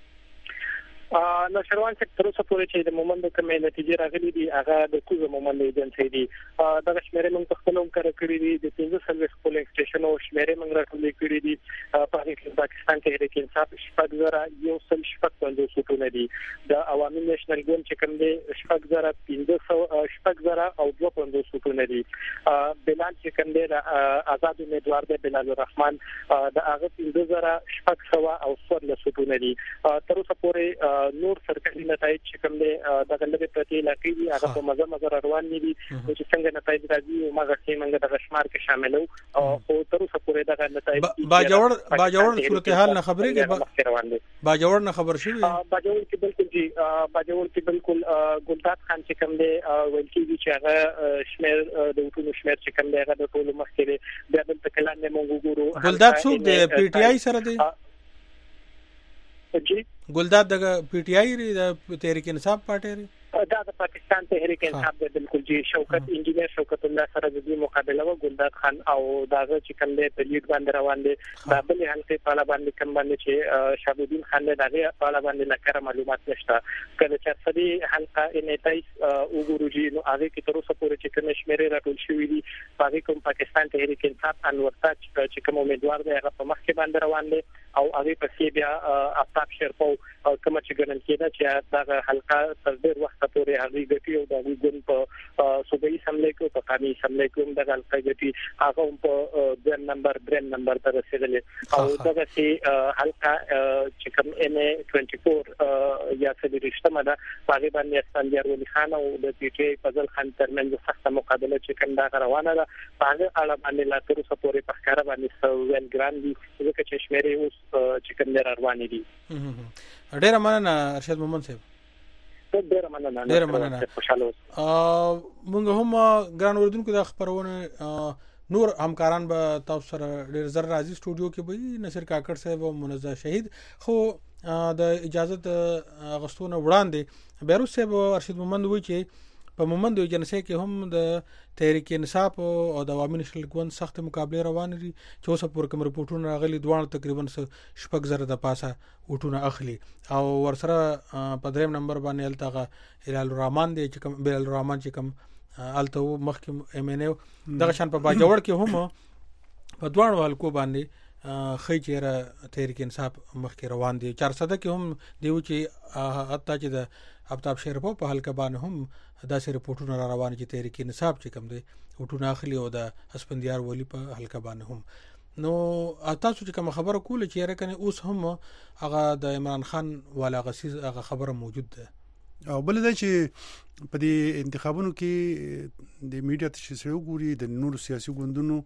نو شروان څخه تر اوسه پورې چې د مومند کومې نتیجې راغلي دي هغه د کوزه مومند ایجنسي دي دا شمیرې موږ په خپل هم کار کړی دي د پنځه سرویس پولینګ سټیشن او شمیرې موږ راټولې کړې دي په پاکستان کې د انصاف شپږ زره یو سل شپږ پنځه سوتونه دي د عوامي نېشنل ګوند چې کوم دي شپږ زره پنځه سو شپږ زره او دوه پنځه سوتونه دي بلال چې کوم دي آزاد امیدوار دی بلال الرحمن د هغه پنځه زره شپږ سو او څوارلس سوتونه دي تر اوسه پورې نور سرکاري نتایج چې کوم دي د غلبې پرتی علاقې دي هغه په مزه مزه روان دي چې څنګه نتایج راځي او موږ چې موږ د شمار کې شاملو او تر اوسه پورې د نتایج باجوړ باجوړ صورتحال نه خبرېږي باجوړ نه خبر شي باجوړ کې بالکل جی باجوړ کې بالکل ګلداد خان چې کوم دي ویل کېږي چې هغه شمیر د وټونو شمیر چې کوم دي هغه د ټولو مخکې بیا د تکلان نه مونږ ګورو ګلداد څوک دی پی ټی آی سره دی جی ګلداد د پی ټی آی ری د تحریک انصاف پارټي ری دا د پاکستان تحریک انصاف د بالکل جی شوکت انجینیر شوکت الله سره د دې مقابله و ګلداد خان او داغه چې کوم دی په لیډ باندې روان دي دا بل حلقې په اړه باندې کوم باندې چې شابودین خان دغه په اړه باندې لکه معلومات نشته کله چې سړي حلقه انیتای وګورو جی نو هغه کې تر اوسه پورې چې کوم شمیرې راټول شوې دي په کوم پاکستان تحریک انصاف انور تاج چې کوم امیدوار دی هغه په مخ کې باندې روان دي او هغه په سی بیا افتاب شرپو کوم چې ګڼل کېده چې دا حلقه تر ډیر وخت پورې هغه ګټي او د ګون په صوبایي سملې کې په قومي سملې کې هم د حلقه ګټي هغه په ځن نمبر درن نمبر ته رسیدلې او دغه سي حلقه چې کوم ان چوبیس یا څلور رښتما ده هغه باندې اسفندیار ولی خان او د پی ټی آی فضل خان ترمنځ سخت مقابله چې کوم دا روانه ده هغه اړه باندې لا تر اوسه پورې په ښکارا باندې سوال ګران دي ځکه چې شمیرې اوس چې کوم در روان دي ډیر مننه ارشد مومند صاحب ډیر مننه ډیر مننه خوشاله مونږ هم ګران اوردونکو د خبرونه نور همکاران به تاسو سره ډیر زر راځي سټوډیو کې به نصر کاکړ صاحب او منزه شهید خو د اجازه غستونه وړاندې بیروس صاحب ارشد مومند وی چې په مومند جنسي کې هم د تحریک انصاف او د عوامي نېشنل ګوند سخت مقابله روان دي چې اوس پور کوم رپورټونه راغلي دوه تقریبا شپږ زره د پاسه وټونه اخلي او ورسره په دریم نمبر باندې التغه هلال الرحمن دی چې کوم بلال الرحمن چې کوم الته مخکې ام ان ای دغه شان په باجوړ کې هم په دوه حلقو باندې خی چیرې تحریک انصاف مخکې روان دي چار صد کې هم دیو چې حتی چې د افتاب شرپو په حلقه باندې هم داسې رپورټونه را روان چې تحریک انصاف چې کوم دی وټونه اخلي او د اسپندیار ولی په حلقه باندې هم نو تاسو چې کوم خبره کوله چې راکنه اوس هم هغه د عمران خان والا غسیز هغه خبره موجود ده او بل دا چې په دې انتخابونو کې د میډیا ته شې وګوري د نور سیاسي ګوندونو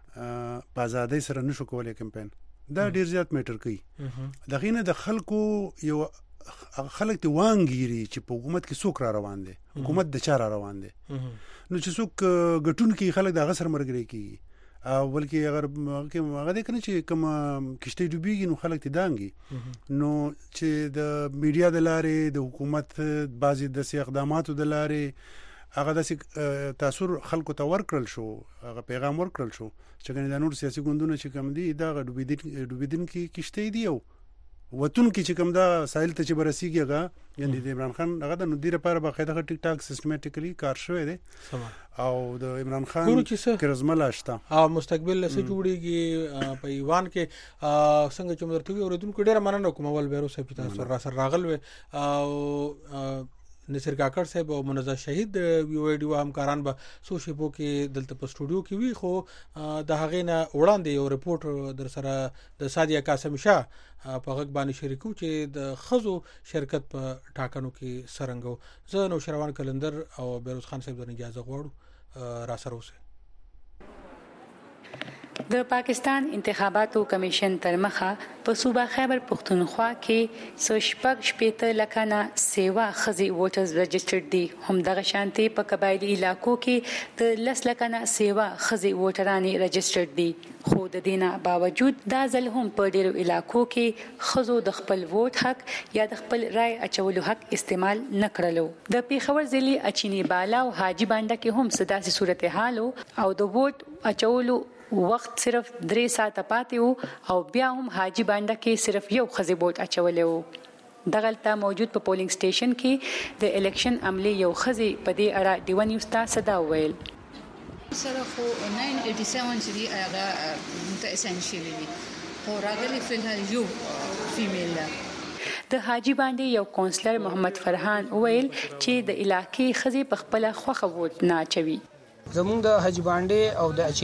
په ازادۍ سره نشو کولای کمپاین دا ډیر زیات میټر کوي دغه نه د خلکو یو خلک ته وانګيري چې په حکومت کې څوک را روان دي حکومت د چا را روان دي نو چې څوک غټون کې خلک د غسر مرګري کوي او بلکې اگر کې هغه د کنه چې کوم کشته ډوبېږي نو خلک ته دانګي نو چې د میډیا د لارې د حکومت بعضي د سي اقداماتو د لارې هغه د تاثیر خلکو ته ورکړل شو هغه پیغام ورکړل شو چې د نور سیاسي ګوندونو چې کوم دي دا ډوبېدل ډوبېدل کې کشته دی او وتون کې چې کوم دا ساحل ته چې برسیږي هغه یعنی د عمران خان هغه د ندیر لپاره باقاعده ټیک ټاک سیستماتیکلی کار شوی دی او د عمران خان کرزمل اشتا او مستقبل له جوړیږي په ایوان کې څنګه چې مرته وي اوردونکو ډیره مننه کوم اول بیرو صاحب تاسو را سره راغل او نصر کاکړ صاحب او منزه شهید وی ویډیو همکاران به سوشیپو کې دلته په سټوډیو کې وی خو د هغې نه وړاندې یو رپورټ در سره د سادیه قاسم شاه په غږ باندې شریکو چې د خزو شرکت په ټاکنو کې سرنګو زه نو شروان کلندر او بیروز خان صاحب د اجازه غواړو را سره اوسه د پاکستان انتخاباتو کمیشن تر مخه په صوبه خیبر پختونخوا کې څو شپږ شپېته لکه نه سیوا ښځې ووټرز رجسټرډ دي. همدغه شانتې په قبایلي علاقو کې د لس لکه نه سیوا ښځې ووټرانې رجسټرډ دي. خو د دې نه باوجود دا ځل هم په ډېرو علاقو کې ښځو د خپل ووټ حق یا د خپل رای اچولو حق استعمال نه کړلو. د پېښور ضلع اچینی بالا او حاجی بانډه کې هم څه داسې صورتحال او د ووټ اچولو وخت صرف درې ساعته پاتې وو او بیا هم حاجی بانډه کې صرف یو ښځې ووټ اچولی وو. دغلته موجود په پولینګ سټیشن کې د الیکشن عملې یو ښځې په دې اړه ډیوه نیوز ته صدا وویل. سره خو ناین ایټي سیون چې دی هغه متأسن شوي دي خو راغلي فلحال یو فیمیل ده. د حاجی باندې یو کونسلر محمد فرحان ویل چې د علاقې ښځې په خپله خوښه ووټ نه اچوي. زموږ د حاجی باندې او د